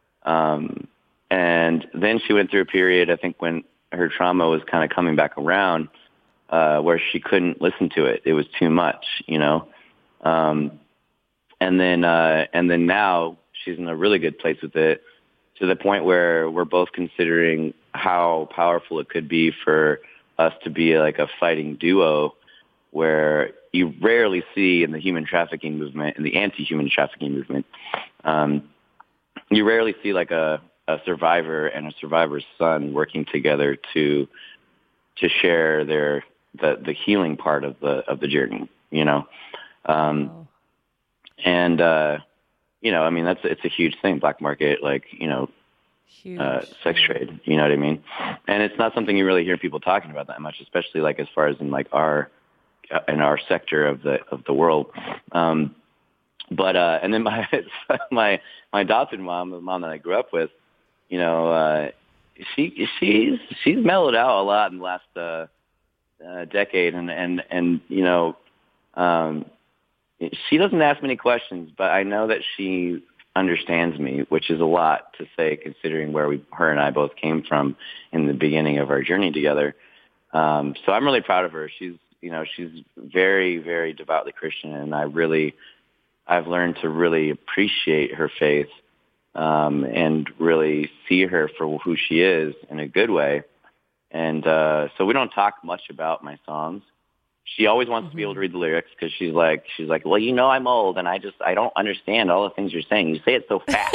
Um, and then she went through a period, I think, when her trauma was kind of coming back around, uh, where she couldn't listen to it. It was too much, you know? Um, and then, uh, and then now she's in a really good place with it, to the point where we're both considering how powerful it could be for us to be like a fighting duo, where you rarely see in the human trafficking movement, in the anti-human trafficking movement, um, you rarely see like a, a survivor and a survivor's son working together to to share their the, the healing part of the of the journey, you know. Um, wow. And uh, you know, I mean, that's it's a huge thing. Black market, like you know, Huge. uh, sex trade. You know what I mean? And it's not something you really hear people talking about that much, especially like as far as in like our in our sector of the of the world. Um, but uh, and then my my my adopted mom, the mom that I grew up with, you know, uh, she she's she's mellowed out a lot in the last uh, uh, decade, and and and you know, um, she doesn't ask many questions, but I know that she understands me, which is a lot to say considering where we her and I both came from in the beginning of our journey together. Um, so I'm really proud of her. She's you know she's very very devoutly Christian, and I really I've learned to really appreciate her faith. Um, and really see her for who she is in a good way. And uh, so we don't talk much about my songs. She always wants mm-hmm. to be able to read the lyrics because she's like, she's like, well, you know, I'm old and I just, I don't understand all the things you're saying. You say it so fast.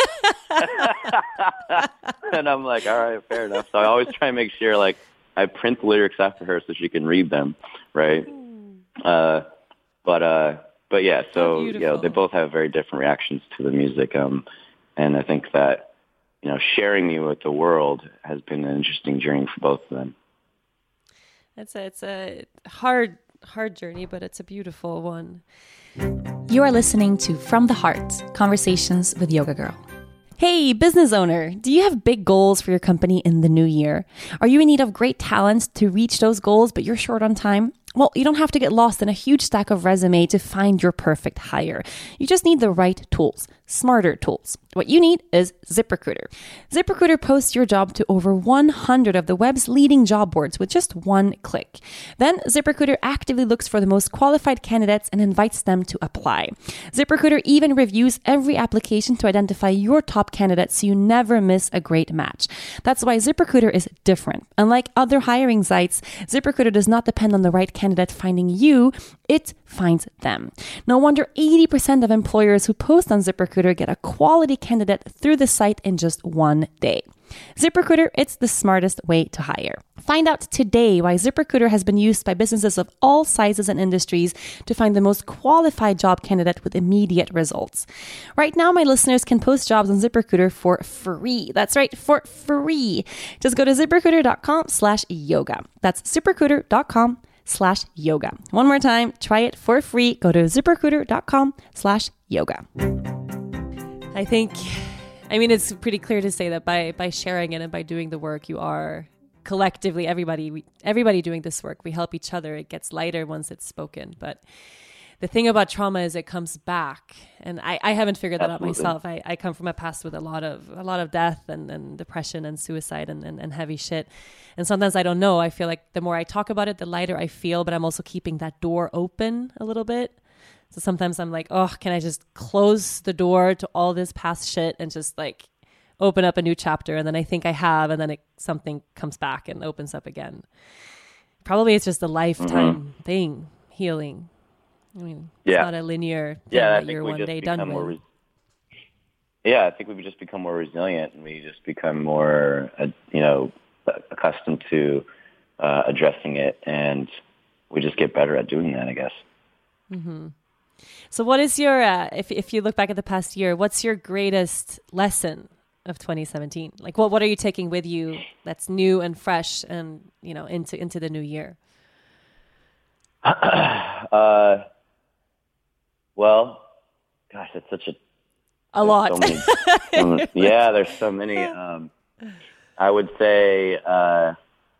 And I'm like, all right, fair enough. So I always try and make sure, like, I print the lyrics after her so she can read them, right? Mm. Uh, but, uh, but yeah, so, you know, they both have very different reactions to the music. Um, And I think that, you know, sharing me with the world has been an interesting journey for both of them. It's a, it's a hard, hard journey, but it's a beautiful one. You are listening to From the Heart, Conversations with Yoga Girl. Hey, business owner, do you have big goals for your company in the new year? Are you in need of great talents to reach those goals, but you're short on time? Well, you don't have to get lost in a huge stack of resume to find your perfect hire. You just need the right tools, smarter tools. What you need is ZipRecruiter. ZipRecruiter posts your job to over one hundred of the web's leading job boards with just one click. Then ZipRecruiter actively looks for the most qualified candidates and invites them to apply. ZipRecruiter even reviews every application to identify your top candidates so you never miss a great match. That's why ZipRecruiter is different. Unlike other hiring sites, ZipRecruiter does not depend on the right candidate finding you, it finds them. No wonder eighty percent of employers who post on ZipRecruiter get a quality candidate through the site in just one day. ZipRecruiter, it's the smartest way to hire. Find out today why ZipRecruiter has been used by businesses of all sizes and industries to find the most qualified job candidate with immediate results. Right now, my listeners can post jobs on ZipRecruiter for free. That's right, for free. Just go to ZipRecruiter.com slash yoga. That's ZipRecruiter.com slash yoga. One more time, try it for free. Go to ZipRecruiter.com slash yoga. I think, I mean, it's pretty clear to say that by, by sharing it and by doing the work, you are collectively, everybody, we, everybody doing this work, we help each other. It gets lighter once it's spoken. But the thing about trauma is it comes back. And I, I haven't figured that Absolutely. out myself. I, I come from a past with a lot of a lot of death and, and depression and suicide and, and, and heavy shit. And sometimes I don't know. I feel like the more I talk about it, the lighter I feel, but I'm also keeping that door open a little bit. So sometimes I'm like, oh, can I just close the door to all this past shit and just like open up a new chapter? And then I think I have, and then it, something comes back and opens up again. Probably it's just a lifetime mm-hmm. thing, healing. I mean, it's yeah. not a linear thing yeah, that I think you're we one just day become done more with. Re- yeah, I think we just become more resilient, and we just become more, uh, you know, accustomed to uh, addressing it, and we just get better at doing that, I guess. Mm-hmm. So what is your, uh, if if you look back at the past year, what's your greatest lesson of twenty seventeen? Like, what what are you taking with you that's new and fresh and, you know, into into the new year? uh, well, gosh, it's such a... A lot. So many, so many, yeah, there's so many. Um, I would say, uh,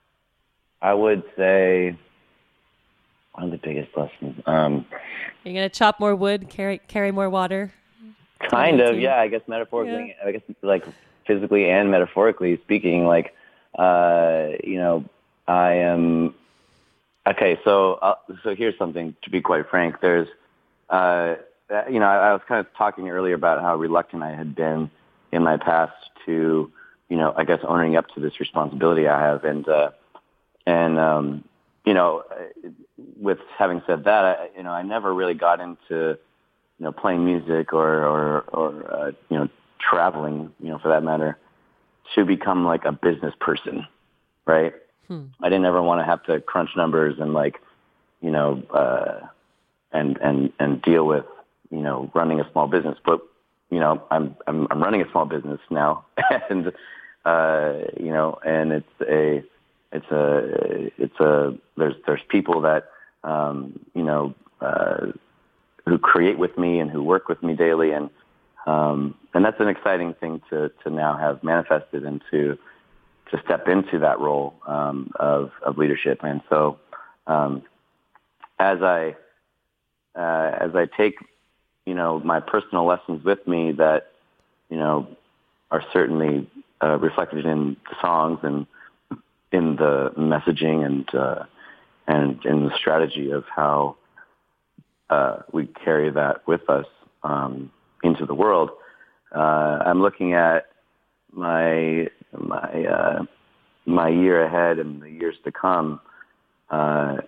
I would say... One of the biggest lessons. Um, You're going to chop more wood, carry carry more water? Kind of, yeah. I guess metaphorically, yeah. I guess like physically and metaphorically speaking, like, uh, you know, I am, okay, so uh, so here's something, to be quite frank. There's, uh, you know, I, I was kind of talking earlier about how reluctant I had been in my past to, you know, I guess owning up to this responsibility I have. And, uh, and um, you know, with having said that, I, you know, I never really got into, you know, playing music or, or, or uh, you know, traveling, you know, for that matter, to become like a business person, right? Hmm. I didn't ever want to have to crunch numbers and like, you know, uh, and, and, and deal with, you know, running a small business. But, you know, I'm, I'm, I'm running a small business now and, uh, you know, and it's a, it's a, it's a, there's, there's people that, um, you know, uh, who create with me and who work with me daily. And, um, and that's an exciting thing to, to now have manifested and to, to step into that role, um, of, of leadership. And so, um, as I, uh, as I take, you know, my personal lessons with me that, you know, are certainly, uh, reflected in the songs and in the messaging and, uh, and in the strategy of how, uh, we carry that with us, um, into the world. Uh, I'm looking at my, my, uh, my year ahead and the years to come, uh,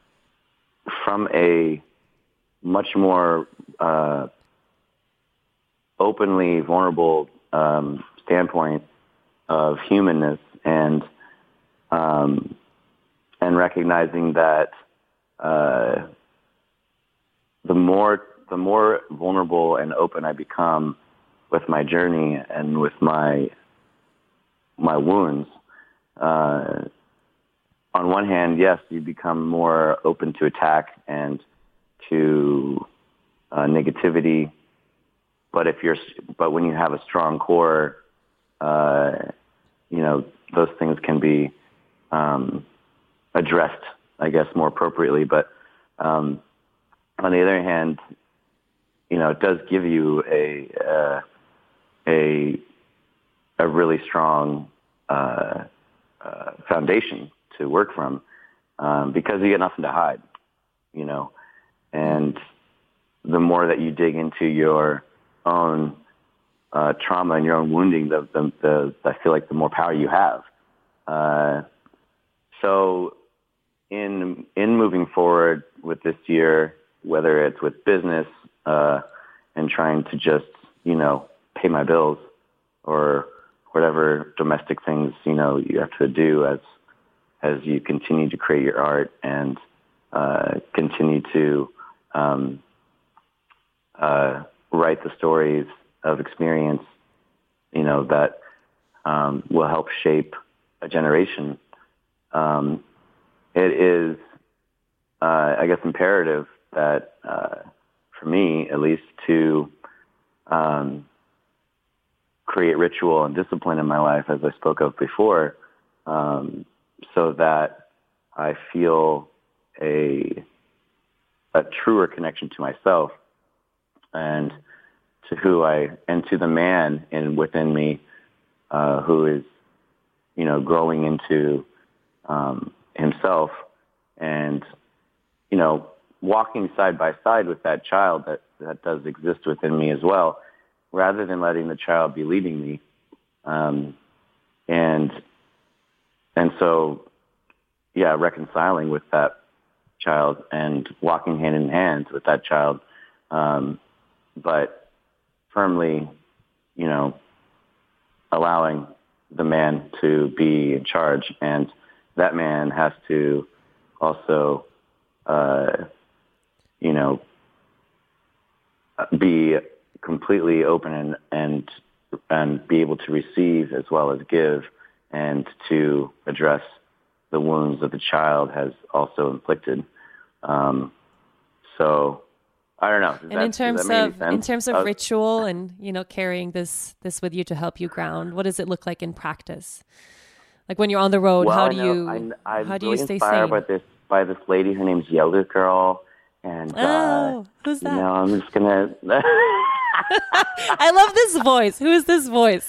from a much more, uh, openly vulnerable, um, standpoint of humanness and, um, and recognizing that, uh, the more, the more vulnerable and open I become with my journey and with my, my wounds, uh, on one hand, yes, you become more open to attack and to, uh, negativity. But if you're, but when you have a strong core, uh, you know, those things can be, um, addressed I guess, more appropriately. But um, on the other hand, you know, it does give you a uh, a a really strong uh, uh, foundation to work from, um, because you get nothing to hide, you know. And the more that you dig into your own uh, trauma and your own wounding, the, the, the I feel like the more power you have. Uh, so in in moving forward with this year, whether it's with business uh, and trying to just, you know, pay my bills, or whatever domestic things, you know, you have to do as as you continue to create your art and uh, continue to um, uh, write the stories of experience, you know, that um, will help shape a generation. Um, it is, uh, I guess, imperative that, uh, for me at least, to um, create ritual and discipline in my life, as I spoke of before, um, so that I feel a a truer connection to myself and to who I and to the man in within me, uh, who is, you know, growing into um, himself, and, you know, walking side by side with that child that that does exist within me as well, rather than letting the child be leading me. Um, and, and so, yeah, reconciling with that child and walking hand in hand with that child. Um, but firmly, you know, allowing the man to be in charge, and that man has to also, uh, you know, be completely open and, and and be able to receive as well as give, and to address the wounds that the child has also inflicted. Um, so I don't know. Does and that, in terms of in terms of uh, ritual and, you know, carrying this this with you to help you ground, what does it look like in practice? Like when you're on the road, well, how I do know, you I'm, I'm how do really you stay inspired sane? by this by this lady. Her name's Yoga Girl, and Oh, uh, who's that? you know, I'm just gonna. I love this voice. Who is this voice?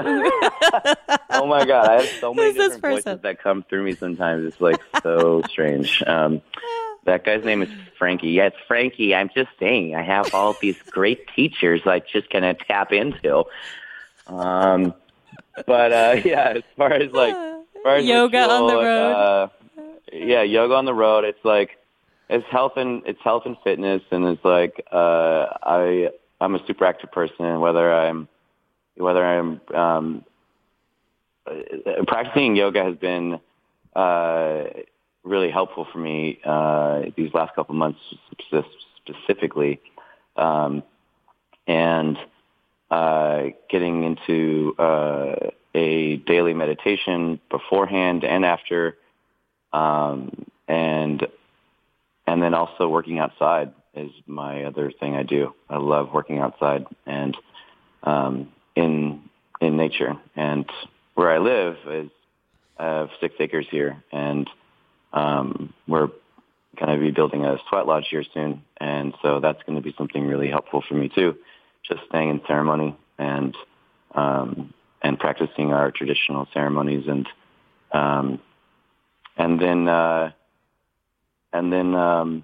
Oh my God, I have so many Who's this different person? voices that come through me sometimes. It's like so strange. Um, that guy's name is Frankie. Yeah, it's Frankie. I'm just saying, I have all these great teachers I just gonna tap into. Um, but uh, yeah, as far as like, as far as Yoga ritual, on the road. Uh, yeah, yoga on the road. It's like it's health and it's health and fitness, and it's like uh, I I'm a super active person. Whether I'm whether I'm um, practicing yoga has been uh, really helpful for me uh, these last couple of months specifically, um, and uh, getting into uh, a daily meditation beforehand and after, um, and and then also working outside is my other thing I do. I love working outside and um, in in nature. And where I live is I have six acres here, and um, we're going to be building a sweat lodge here soon, and so that's going to be something really helpful for me too. Just staying in ceremony and um, and practicing our traditional ceremonies, and um, and then uh, and then um,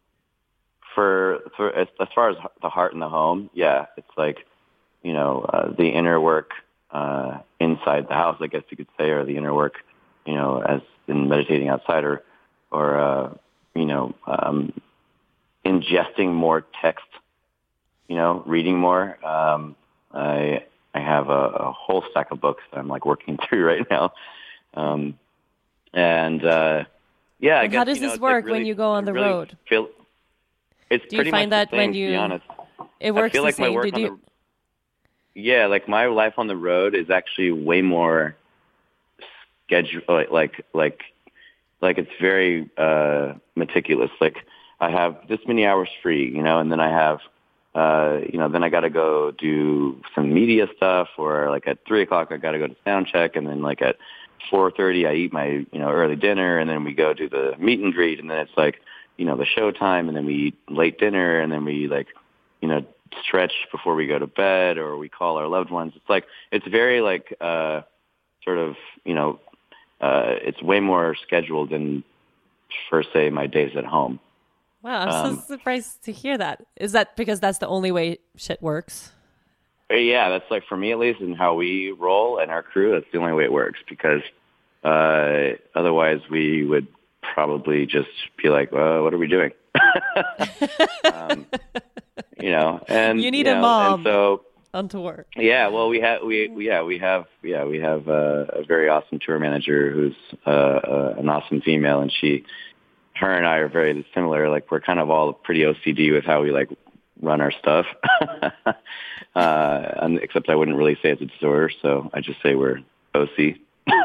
for for as, as far as the heart and the home, yeah, it's like, you know, uh, the inner work uh, inside the house, I guess you could say, or the inner work, you know, as in meditating outside, or or uh, you know, um, ingesting more text. You know, reading more. Um, I I have a, a whole stack of books that I'm like working through right now, um, and uh, yeah. I And guess, how does you know, this it's like work really, when you go on the really road? Feel, it's Do you pretty find much that the when same, you- to be honest. It works I feel the like my same. work Did on you? the yeah, like my life on the road is actually way more schedule, like like like like it's very uh, meticulous. Like I have this many hours free, you know, and then I have uh, you know, then I got to go do some media stuff, or like at three o'clock I got to go to sound check, and then like at four thirty I eat my, you know, early dinner, and then we go do the meet and greet, and then it's like, you know, the show time, and then we eat late dinner, and then we like, you know, stretch before we go to bed, or we call our loved ones. It's like, it's very like, uh, sort of, you know, uh, it's way more scheduled than, for say, my days at home. Wow, I'm Um, so surprised to hear that. Is that because that's the only way shit works? Yeah, that's like, for me at least, and how we roll and our crew, that's the only way it works, because uh, otherwise we would probably just be like, well, what are we doing? um, you know, and You need you a know, mom and so on tour. yeah, well, we have we, we yeah we have yeah we have uh, a very awesome tour manager who's uh, uh, an awesome female, and she, her and I are very similar. Like, we're kind of all pretty O C D with how we like run our stuff. uh, and, except I wouldn't really say it's a disorder, so I just say we're O C.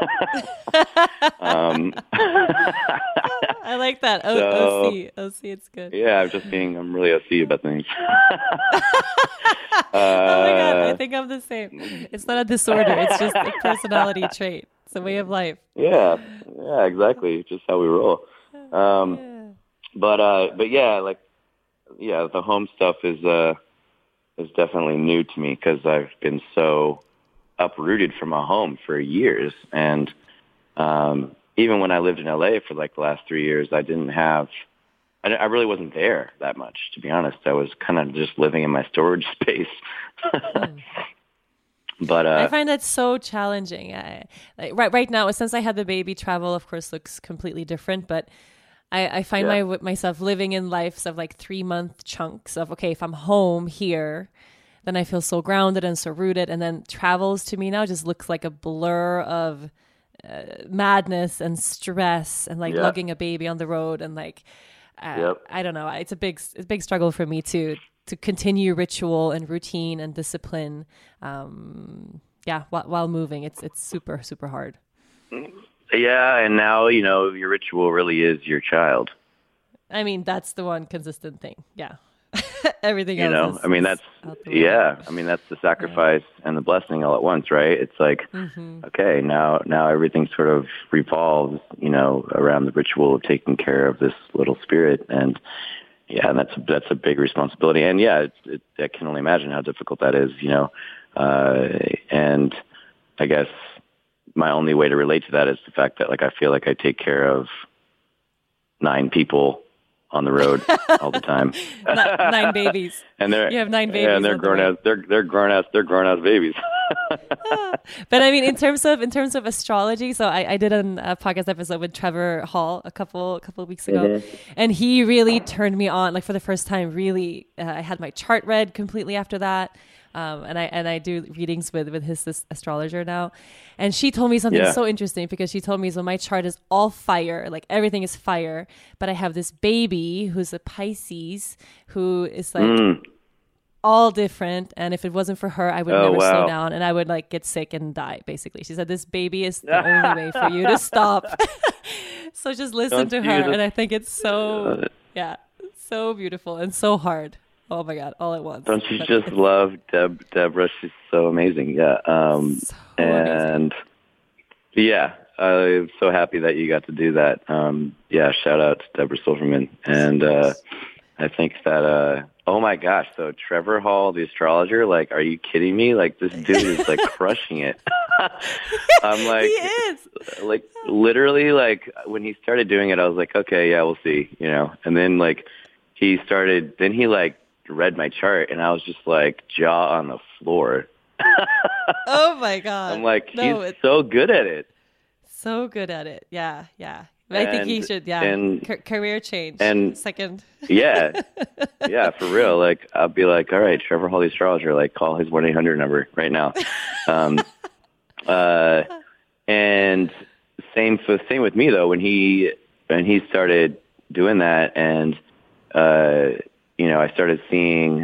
um, I like that. O- So- O C. O C, it's good. yeah, I'm just being, I'm really O C about things. Oh my God, I Uh, think I'm the same. It's not a disorder. It's just a personality trait. It's a way of life. Yeah, yeah, exactly. Just how we roll. Um, Yeah. but uh, but yeah, like yeah, the home stuff is uh is definitely new to me, because I've been so uprooted from a home for years, and um, even when I lived in L A for like the last three years, I didn't have. I, I really wasn't there that much, to be honest. I was kind of just living in my storage space. But uh, I find that so challenging. I, like, right, right now, since I had the baby, travel, of course, looks completely different. But I, I find Yeah. my myself living in lives of like three month chunks of, okay, if I'm home here, then I feel so grounded and so rooted. And then travels to me now just looks like a blur of uh, madness and stress, and like Yeah. lugging a baby on the road, and like uh, Yep. I don't know. It's a big it's a big struggle for me to to continue ritual and routine and discipline. Um, yeah, while, while moving, it's it's super super hard. yeah, and now, you know, your ritual really is your child. I mean, that's the one consistent thing. Yeah, everything You else. know, is, I mean, is that's out the window. yeah. I mean, that's the sacrifice and the blessing all at once, right? It's like, Mm-hmm. okay, now now everything sort of revolves, you know, around the ritual of taking care of this little spirit, and yeah, that's that's a big responsibility, and yeah, it's, it, I can only imagine how difficult that is, you know, uh, and I guess my only way to relate to that is the fact that, like, I feel like I take care of nine people on the road all the time. Ni- nine babies. And they're You have nine yeah, babies and they're on the grown road. ass. They're they're grown ass. They're grown ass babies. But I mean, in terms of in terms of astrology, so I, I did an, a podcast episode with Trevor Hall a couple a couple of weeks ago, Mm-hmm. and he really turned me on. Like, for the first time, really, uh, I had my chart read completely after that, um, and I and I do readings with with his this astrologer now, and she told me something Yeah. so interesting, because she told me, so my chart is all fire, like everything is fire, but I have this baby who's a Pisces who is like. Mm. all different, and if it wasn't for her, I would Oh, never slow wow. down, and I would like get sick and die, basically. She said, this baby is the only way for you to stop. So just listen Don't to you her, just- and I think it's so yeah so beautiful and so hard. Oh my God, all at once. Don't you But just it's love Deb? Deborah? She's so amazing. Yeah. Um, so amazing. and yeah, I'm so happy that you got to do that. Um, yeah, shout out to Deborah Silverman. And uh, I think that, uh, oh my gosh, so Trevor Hall, the astrologer, like, are you kidding me? Like, this dude is like crushing it. I'm like, He is. like, literally, like, when he started doing it, I was like, okay, yeah, we'll see, you know. And then, like, he started, then he, like, read my chart, and I was just like, jaw on the floor. Oh my God. I'm like, No, he's it's so good at it. so good at it. Yeah, yeah. I think he And- should. Yeah, and- Ca- career change. and- second. Yeah. Yeah, for real. Like, I'll be like, all right, Trevor Hall, the astrologer, like, call his one eight hundred number right now. Um, uh, and same, so same with me, though, when he, when he started doing that, and, uh, you know, I started seeing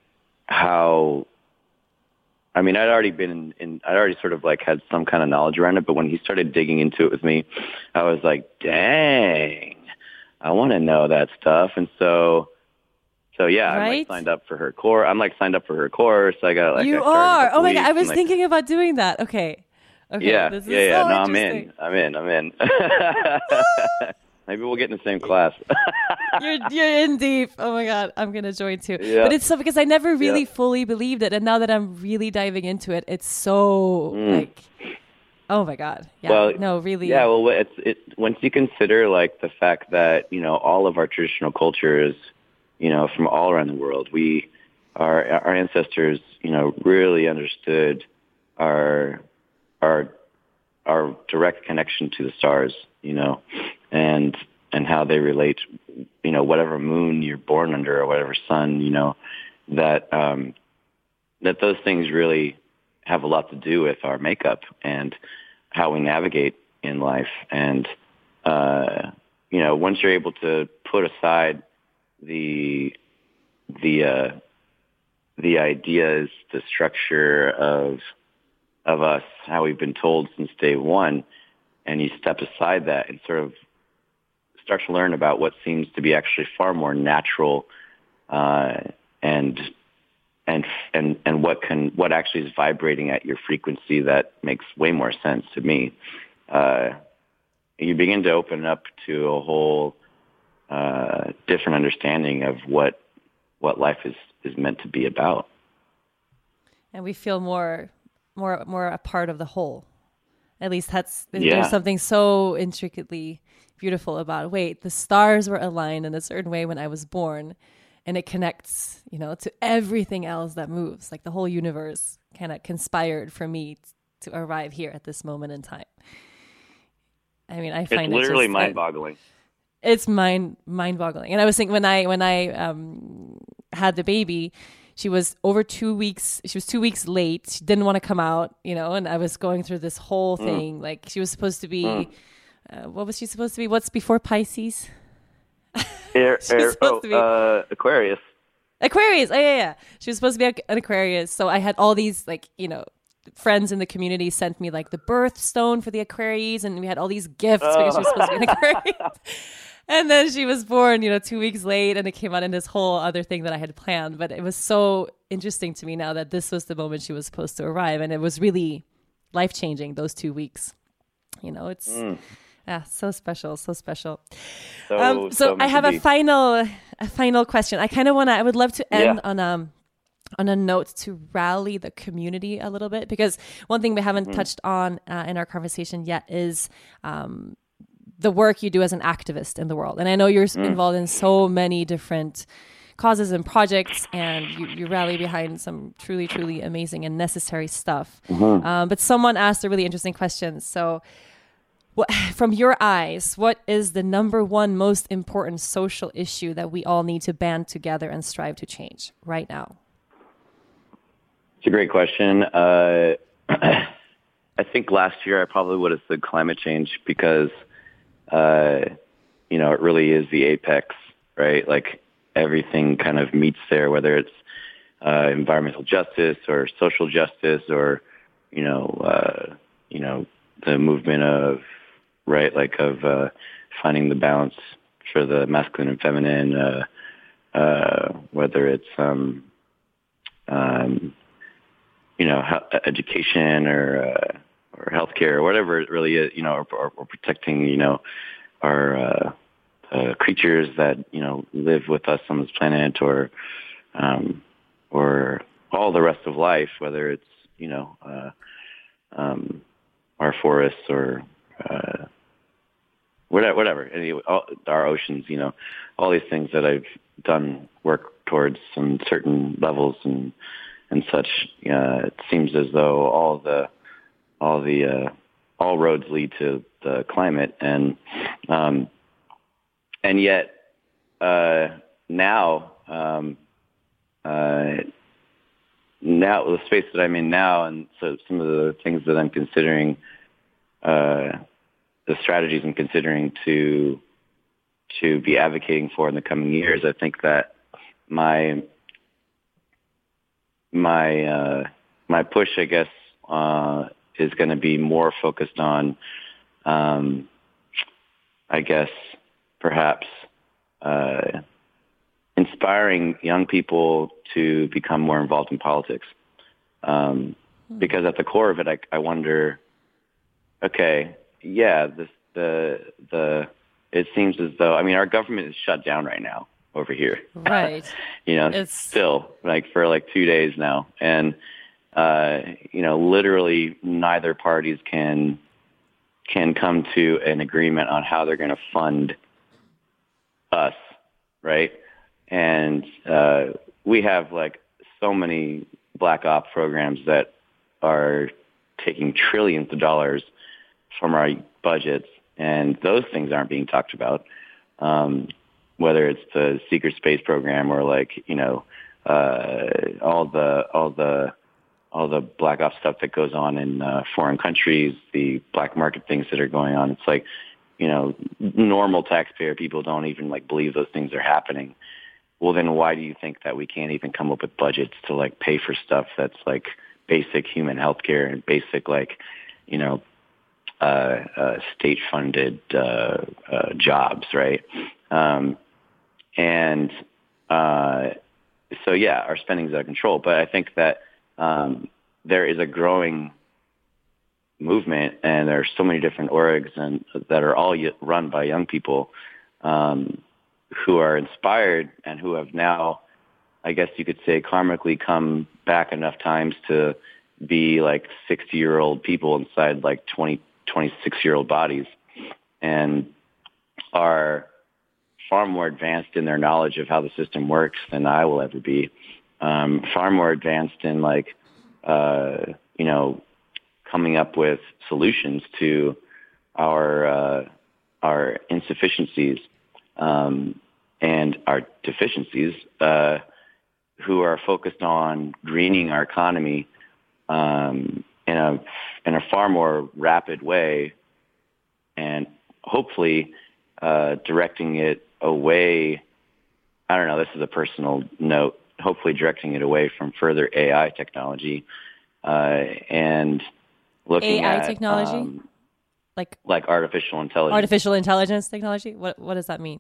how, I mean, I'd already been in, in, I'd already sort of like had some kind of knowledge around it, but when he started digging into it with me, I was like, dang, I want to know that stuff. And so So yeah, I'm Right? like signed up for her course. I'm like signed up for her course. I got like You I started in a are. couple Oh my God. weeks, I was and, like, thinking about doing that. Okay. Okay. yeah, This is yeah, yeah. so No, I'm interesting. in. I'm in. I'm in. Maybe we'll get in the same class. You're you're in deep. Oh my God, I'm gonna join too. Yeah. But it's so because I never really Yeah. fully believed it, and now that I'm really diving into it, it's so Mm. like, oh my God, yeah, Well, no, really, Yeah, well, it's it once you consider like the fact that you know all of our traditional cultures, you know, from all around the world, we our our ancestors, you know, really understood our our our direct connection to the stars, you know, and and how they relate, you know, whatever moon you're born under or whatever sun, you know, that um, that those things really have a lot to do with our makeup and how we navigate in life. And, uh, you know, once you're able to put aside the, the, uh, the ideas, the structure of, of us, how we've been told since day one, and you step aside that and sort of start to learn about what seems to be actually far more natural, uh, and, and and and what can what actually is vibrating at your frequency that makes way more sense to me. Uh, you begin to open up to a whole uh, different understanding of what what life is, is meant to be about. and we feel more, more, more a part of the whole. At least that's Yeah. there's something so intricately beautiful about. Wait, the stars were aligned in a certain way when I was born. And it connects, you know, to everything else that moves. Like the whole universe kind of conspired for me t- to arrive here at this moment in time. I mean, I find It's literally it just, mind-boggling. It's mind mind-boggling. And I was thinking when I when I um, had the baby, she was over two weeks. She was two weeks late. She didn't want to come out, you know. And I was going through this whole thing. Mm. Like she was supposed to be. Mm. Uh, what was she supposed to be? What's before Pisces? Air, air, oh, be... uh, Aquarius. Aquarius. Oh, yeah, yeah. She was supposed to be an Aquarius. So I had all these, like, you know, friends in the community sent me, like, the birthstone for the Aquarius. And we had all these gifts oh. because she was supposed to be an Aquarius. And then she was born, you know, two weeks late. And it came out in this whole other thing that I had planned. But it was so interesting to me now that this was the moment she was supposed to arrive. And it was really life-changing, those two weeks. You know, it's... Mm. Yeah, so special, so special. So, um, so, so I have a final, a final question. I kind of want to. I would love to end yeah. on um, on a note to rally the community a little bit, because one thing we haven't mm. touched on uh, in our conversation yet is um, the work you do as an activist in the world. And I know you're mm. involved in so many different causes and projects, and you, you rally behind some truly, truly amazing and necessary stuff. Mm-hmm. Um, but someone asked a really interesting question. So. What, from your eyes, what is the number one most important social issue that we all need to band together and strive to change right now? It's a great question. Uh, I think last year I probably would have said climate change because, uh, you know, it really is the apex, right? Like everything kind of meets there, whether it's uh, environmental justice or social justice or, you know, uh, you know, the movement of, right, like of uh, finding the balance for the masculine and feminine, uh, uh, whether it's, um, um, you know, he- education or uh, or healthcare or whatever it really is, you know, or, or, or protecting, you know, our uh, uh, creatures that, you know, live with us on this planet, or um, or all the rest of life, whether it's, you know, uh, um, our forests or uh, whatever, whatever, anyway, all, our oceans, you know, all these things that I've done work towards on certain levels and and such. Uh, it seems as though all the all the uh, all roads lead to the climate, and um, and yet uh, now um, uh, now the space that I'm in now, and so some of the things that I'm considering. Uh, the strategies I'm considering to to be advocating for in the coming years, I think that my my uh, my push, I guess, uh, is going to be more focused on, um, I guess, perhaps uh, inspiring young people to become more involved in politics. Um, hmm. Because at the core of it, I, I wonder, okay, yeah, this, the the it seems as though, I mean, our government is shut down right now over here. Right. you know, it's still like for like two days now. And, uh, you know, literally neither parties can, can come to an agreement on how they're going to fund us. Right. And, uh, we have like so many black op programs that are taking trillions of dollars from our budgets, and those things aren't being talked about. Um, whether it's the secret space program or like, you know, uh, all the, all the, all the black ops stuff that goes on in uh, foreign countries, the black market things that are going on. It's like, you know, normal taxpayer people don't even like believe those things are happening. Well, then why do you think that we can't even come up with budgets to like pay for stuff that's like basic human healthcare and basic, like, you know, uh, uh, state-funded uh, uh, jobs, right? Um, and uh, so, yeah, our spending is out of control. But I think that um, there is a growing movement, and there are so many different orgs and that are all run by young people um, who are inspired and who have now, I guess you could say, karmically come back enough times to be like sixty-year-old people inside like twenty, twenty-six-year-old bodies, and are far more advanced in their knowledge of how the system works than I will ever be. Um, far more advanced in like, uh, you know, coming up with solutions to our uh, our insufficiencies um, and our deficiencies, uh, who are focused on greening our economy um, in a in a far more rapid way, and hopefully uh, directing it away. I don't know. This is a personal note. Hopefully, directing it away from further A I technology uh, and looking A I at technology, um, like like artificial intelligence. Artificial intelligence technology. What what does that mean?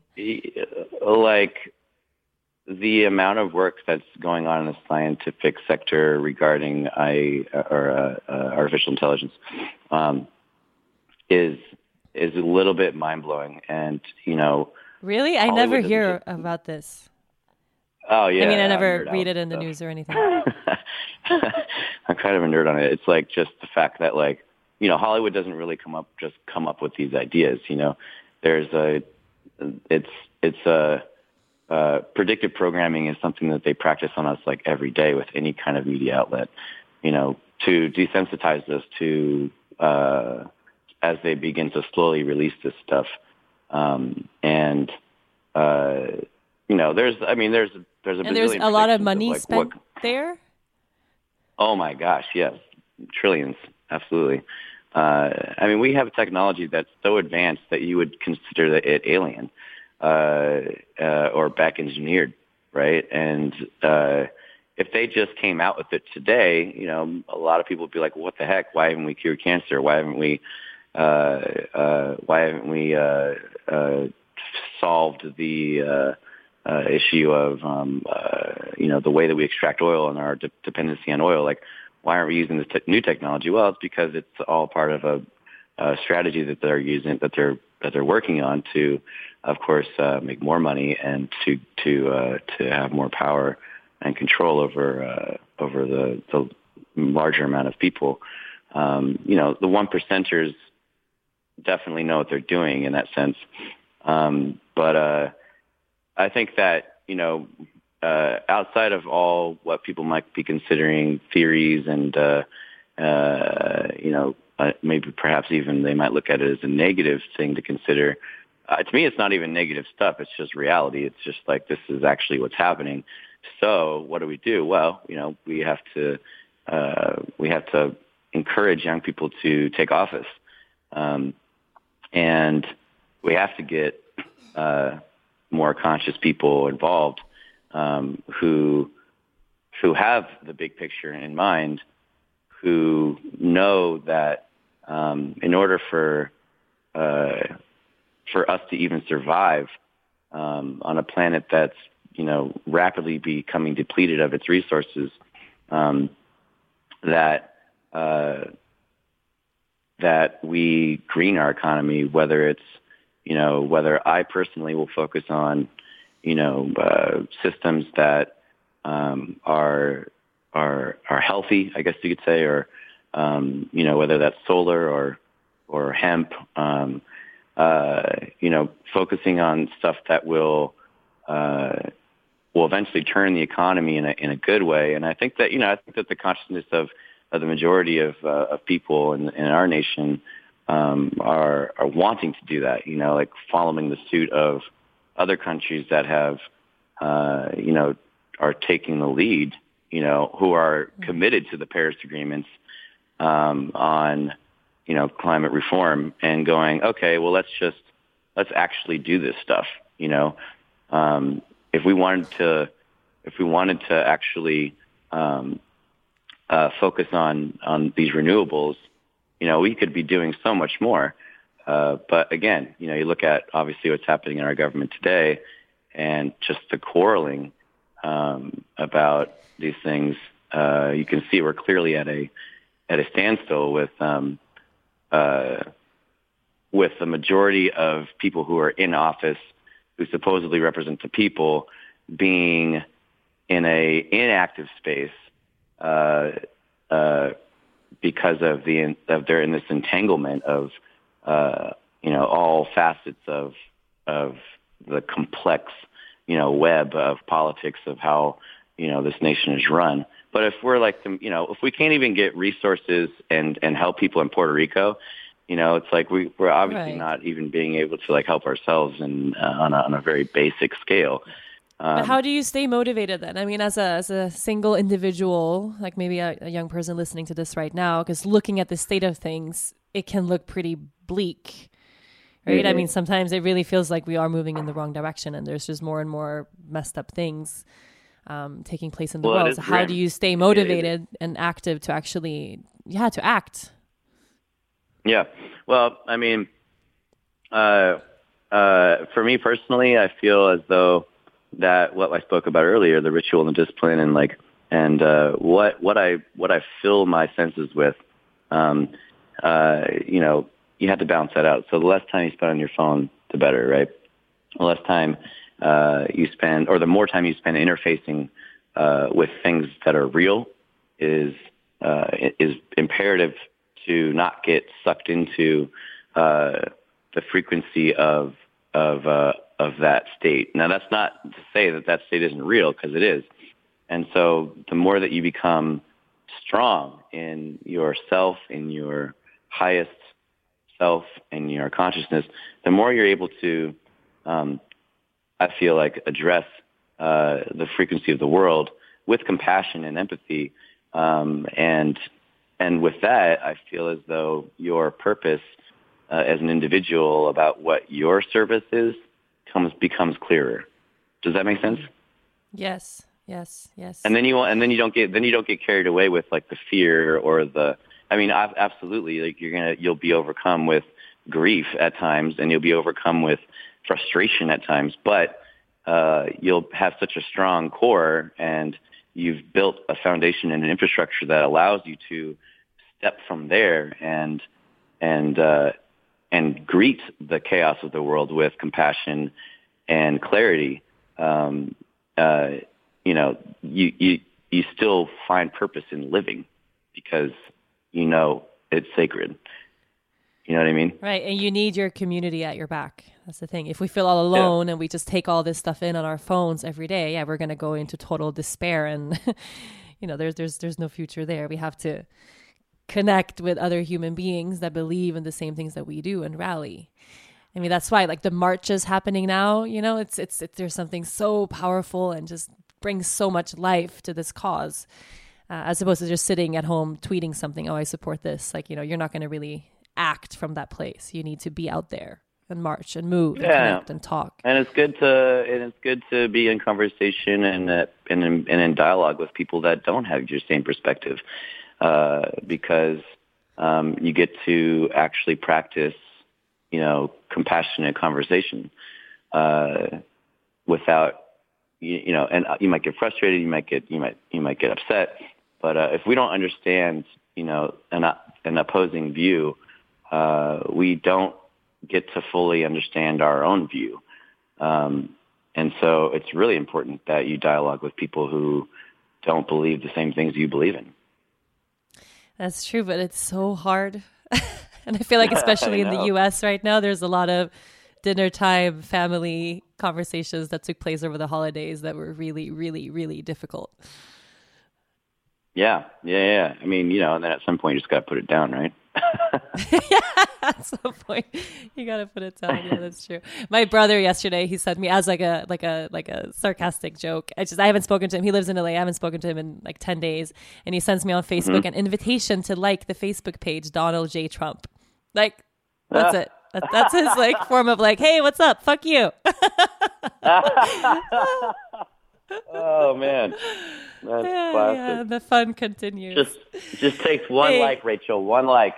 Like the amount of work that's going on in the scientific sector regarding I or uh, uh, artificial intelligence um, is is a little bit mind blowing, and you know. Really, I Hollywood never hear just... about this. Oh yeah, I mean, I I'm never read it in stuff. the news or anything. I'm kind of a nerd on it. It's like just the fact that like, you know, Hollywood doesn't really come up, just come up with these ideas. You know, there's a, it's, it's a, uh, predictive programming is something that they practice on us like every day with any kind of media outlet, you know, to desensitize us to, uh, as they begin to slowly release this stuff. Um, and, uh, you know, there's, I mean, there's, there's a, and there's a lot of money of like spent what, there. Oh my gosh. Yes. Trillions. Absolutely. Uh, I mean, we have technology that's so advanced that you would consider it alien, uh, uh, or back engineered. Right. And, uh, if they just came out with it today, you know, a lot of people would be like, what the heck? Why haven't we cured cancer? Why haven't we, uh, uh, why haven't we, uh, uh, solved the, uh, Uh, issue of, um, uh, you know, the way that we extract oil and our de- dependency on oil. Like, why aren't we using this te- new technology? Well, it's because it's all part of a, a strategy that they're using, that they're that they're working on to, of course, uh, make more money and to to uh, to have more power and control over uh, over the, the larger amount of people. Um, you know, the one percenters definitely know what they're doing in that sense, um, but. Uh, I think that, you know, uh, outside of all what people might be considering theories and, uh, uh, you know, uh, maybe perhaps even they might look at it as a negative thing to consider. Uh, to me, it's not even negative stuff. It's just reality. It's just like, this is actually what's happening. So what do we do? Well, you know, we have to, uh, we have to encourage young people to take office. Um, and we have to get, uh, more conscious people involved, um, who, who have the big picture in mind, who know that, um, in order for, uh, for us to even survive, um, on a planet that's you know, rapidly becoming depleted of its resources, um, that uh, that we green our economy, whether it's, you know, whether I personally will focus on, you know, uh, systems that um, are are are healthy, I guess you could say, or um, you know, whether that's solar or or hemp, um, uh, you know, focusing on stuff that will uh, will eventually turn the economy in a in a good way. And I think that, you know, I think that the consciousness of, of the majority of uh, of people in, in our nation um, are are wanting to do that. You know, like following the suit of other countries that have, uh, you know, are taking the lead. You know, who are committed to the Paris agreements um, on, you know, climate reform, and going, okay, well, let's just let's actually do this stuff. You know, um, if we wanted to, if we wanted to actually um, uh, focus on on these renewables, you know, we could be doing so much more. Uh, but again, you know, you look at obviously what's happening in our government today, and just the quarreling um, about these things. Uh, you can see we're clearly at a at a standstill with um, uh, with the majority of people who are in office, who supposedly represent the people, being in a inactive space uh, uh, because of the of they're in this entanglement of uh, you know, all facets of of the complex, you know, web of politics of how, you know, this nation is run. But if we're like, you know, if we can't even get resources and, and help people in Puerto Rico, you know, it's like we, we're obviously right. not even being able to like help ourselves and uh, on, a, on a very basic scale. Um, but how do you stay motivated then? I mean, as a as a single individual, like maybe a, a young person listening to this right now, because looking at the state of things, it can look pretty bleak, right? Mm-hmm. I mean, sometimes it really feels like we are moving in the wrong direction, and there's just more and more messed up things um, taking place in the well, world. So how do you stay motivated and active to actually, yeah, to act? Yeah. Well, I mean, uh, uh, for me personally, I feel as though that what I spoke about earlier, the ritual and the discipline, and like, and uh, what what I what I fill my senses with, um, uh, you know, you have to balance that out. So the less time you spend on your phone, the better, right? The less time uh, you spend, or the more time you spend interfacing uh, with things that are real, is uh, is imperative to not get sucked into uh, the frequency of of uh, of that state. Now, that's not to say that that state isn't real, because it is. And so the more that you become strong in yourself, in your highest self, in your consciousness, the more you're able to, um, I feel like, address uh, the frequency of the world with compassion and empathy. Um, and and with that, I feel as though your purpose uh, as an individual about what your service is comes becomes clearer. Does that make sense? Yes, yes, yes. And then you and then you don't get then you don't get carried away with like the fear or the. I mean, absolutely. Like you're gonna you'll be overcome with grief at times, and you'll be overcome with frustration at times. But uh, you'll have such a strong core, and you've built a foundation and an infrastructure that allows you to step from there and and uh, and greet the chaos of the world with compassion and clarity. Um, uh, you know, you, you, you still find purpose in living because you know it's sacred. You know what I mean? Right. And you need your community at your back. That's the thing. If we feel all alone yeah. and we just take all this stuff in on our phones every day, yeah, we're going to go into total despair, and, you know, there's, there's, there's no future there. We have to connect with other human beings that believe in the same things that we do and rally. I mean, that's why like the marches happening now, you know, it's, it's, it's there's something so powerful and just brings so much life to this cause, uh, as opposed to just sitting at home tweeting something. Oh, I support this. Like, you know, you're not going to really act from that place. You need to be out there and march and move and yeah. connect and talk. And it's good to and it's good to be in conversation and uh, and, in, and in dialogue with people that don't have your same perspective. Uh, because um, you get to actually practice, you know, compassionate conversation uh, without, you, you know, and you might get frustrated, you might get, you might, you might get upset. But uh, if we don't understand, you know, an, an opposing view, uh, we don't get to fully understand our own view. Um, and so it's really important that you dialogue with people who don't believe the same things you believe in. That's true, but it's so hard. And I feel like especially in the U S right now, there's a lot of dinner time family conversations that took place over the holidays that were really, really, really difficult. Yeah, yeah, yeah. I mean, you know, and then at some point you just got to put it down, right? Yeah, at some point you got to put it down. Yeah, that's true. My brother yesterday, he sent me as like a like a like a sarcastic joke. I just I haven't spoken to him. He lives in L A. I haven't spoken to him in like ten days, and he sends me on Facebook mm-hmm. an invitation to like the Facebook page Donald J. Trump. Like that's it. That, that's his like form of like, hey, what's up? Fuck you. Oh man. That's yeah, classic. Yeah, the fun continues. Just, just takes one hey. like, Rachel. One like.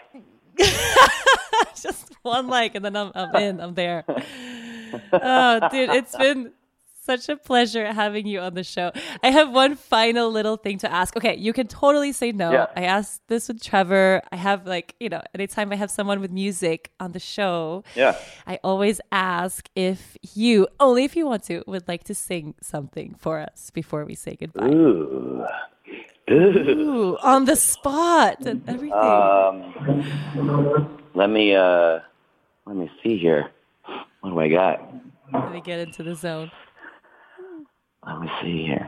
Just one like, and then I'm, I'm in. I'm there. Oh, dude, it's been such a pleasure having you on the show. I have one final little thing to ask. Okay, you can totally say no. Yeah. I asked this with Trevor. I have like, you know, anytime I have someone with music on the show, yeah, I always ask if you, only if you want to, would like to sing something for us before we say goodbye. Ooh. Ooh. Ooh, on the spot and everything. Um, let me, uh, let me see here. What do I got? Let me get into the zone. Let me see here.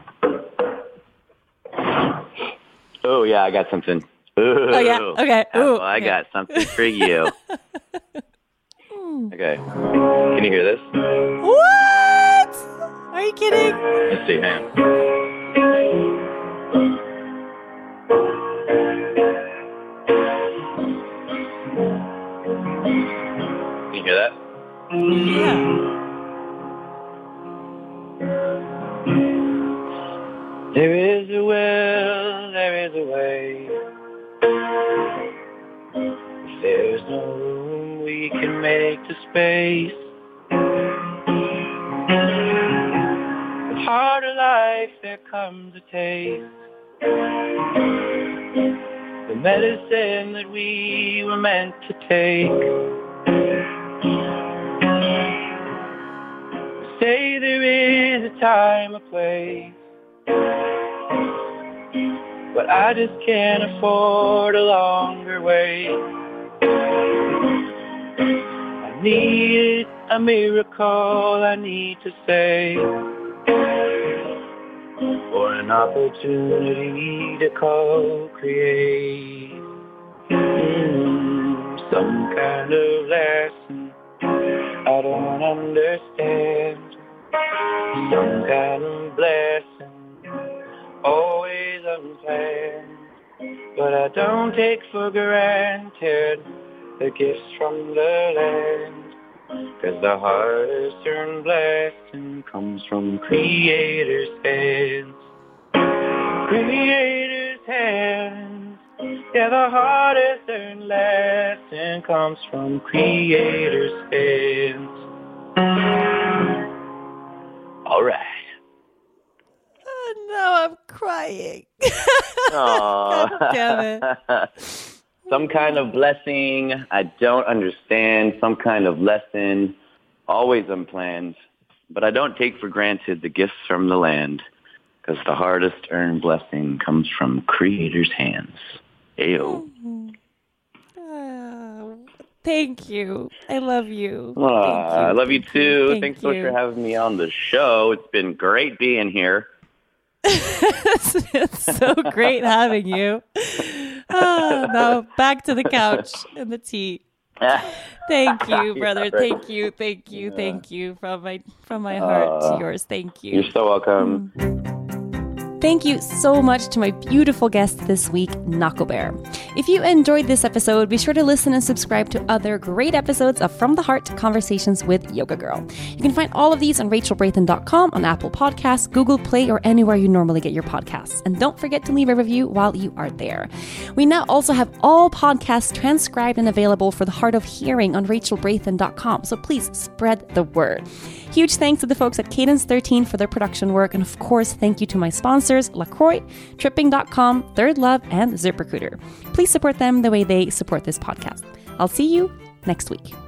Oh, yeah, I got something. Ooh. Oh, yeah, okay. Ooh, oh, I okay. got something for you. Okay. Can you hear this? What? Are you kidding? Let's see, hang on. Can you hear that? Yeah. There is a will, there is a way. If there's no room, we can make the space. The heart of life, there comes a taste. The medicine that we were meant to take. Say there is a time, a place. But I just can't afford a longer wait. I need a miracle, I need to say, for an opportunity to co-create mm, some kind of lesson I don't understand, some kind of blessing always unplanned, but I don't take for granted the gifts from the land, 'cause the hardest-earned blessing comes from Creator's hands. Creator's hands, yeah, the hardest-earned lesson comes from Creator's hands. All right. No, I'm crying. God damn it. Some kind of blessing I don't understand, some kind of lesson, always unplanned. But I don't take for granted the gifts from the land, because the hardest earned blessing comes from Creator's hands. Ayo. Uh, thank you. I love you. Uh, I love you too. Thank Thanks so much you. for having me on the show. It's been great being here. It's so great having you. Oh, now back to the couch and the tea. Thank you, brother. Yeah, right. Thank you, thank you, thank you from my from my heart Uh, to yours. Thank you. You're so welcome. Thank you so much to my beautiful guest this week, Nako Bear. If you enjoyed this episode, be sure to listen and subscribe to other great episodes of From the Heart Conversations with Yoga Girl. You can find all of these on rachel braithen dot com, on Apple Podcasts, Google Play, or anywhere you normally get your podcasts. And don't forget to leave a review while you are there. We now also have all podcasts transcribed and available for the Heart of Hearing on rachel braithen dot com, so please spread the word. Huge thanks to the folks at Cadence thirteen for their production work. And of course, thank you to my sponsors, LaCroix, Tripping dot com, Third Love, and ZipRecruiter. Please support them the way they support this podcast. I'll see you next week.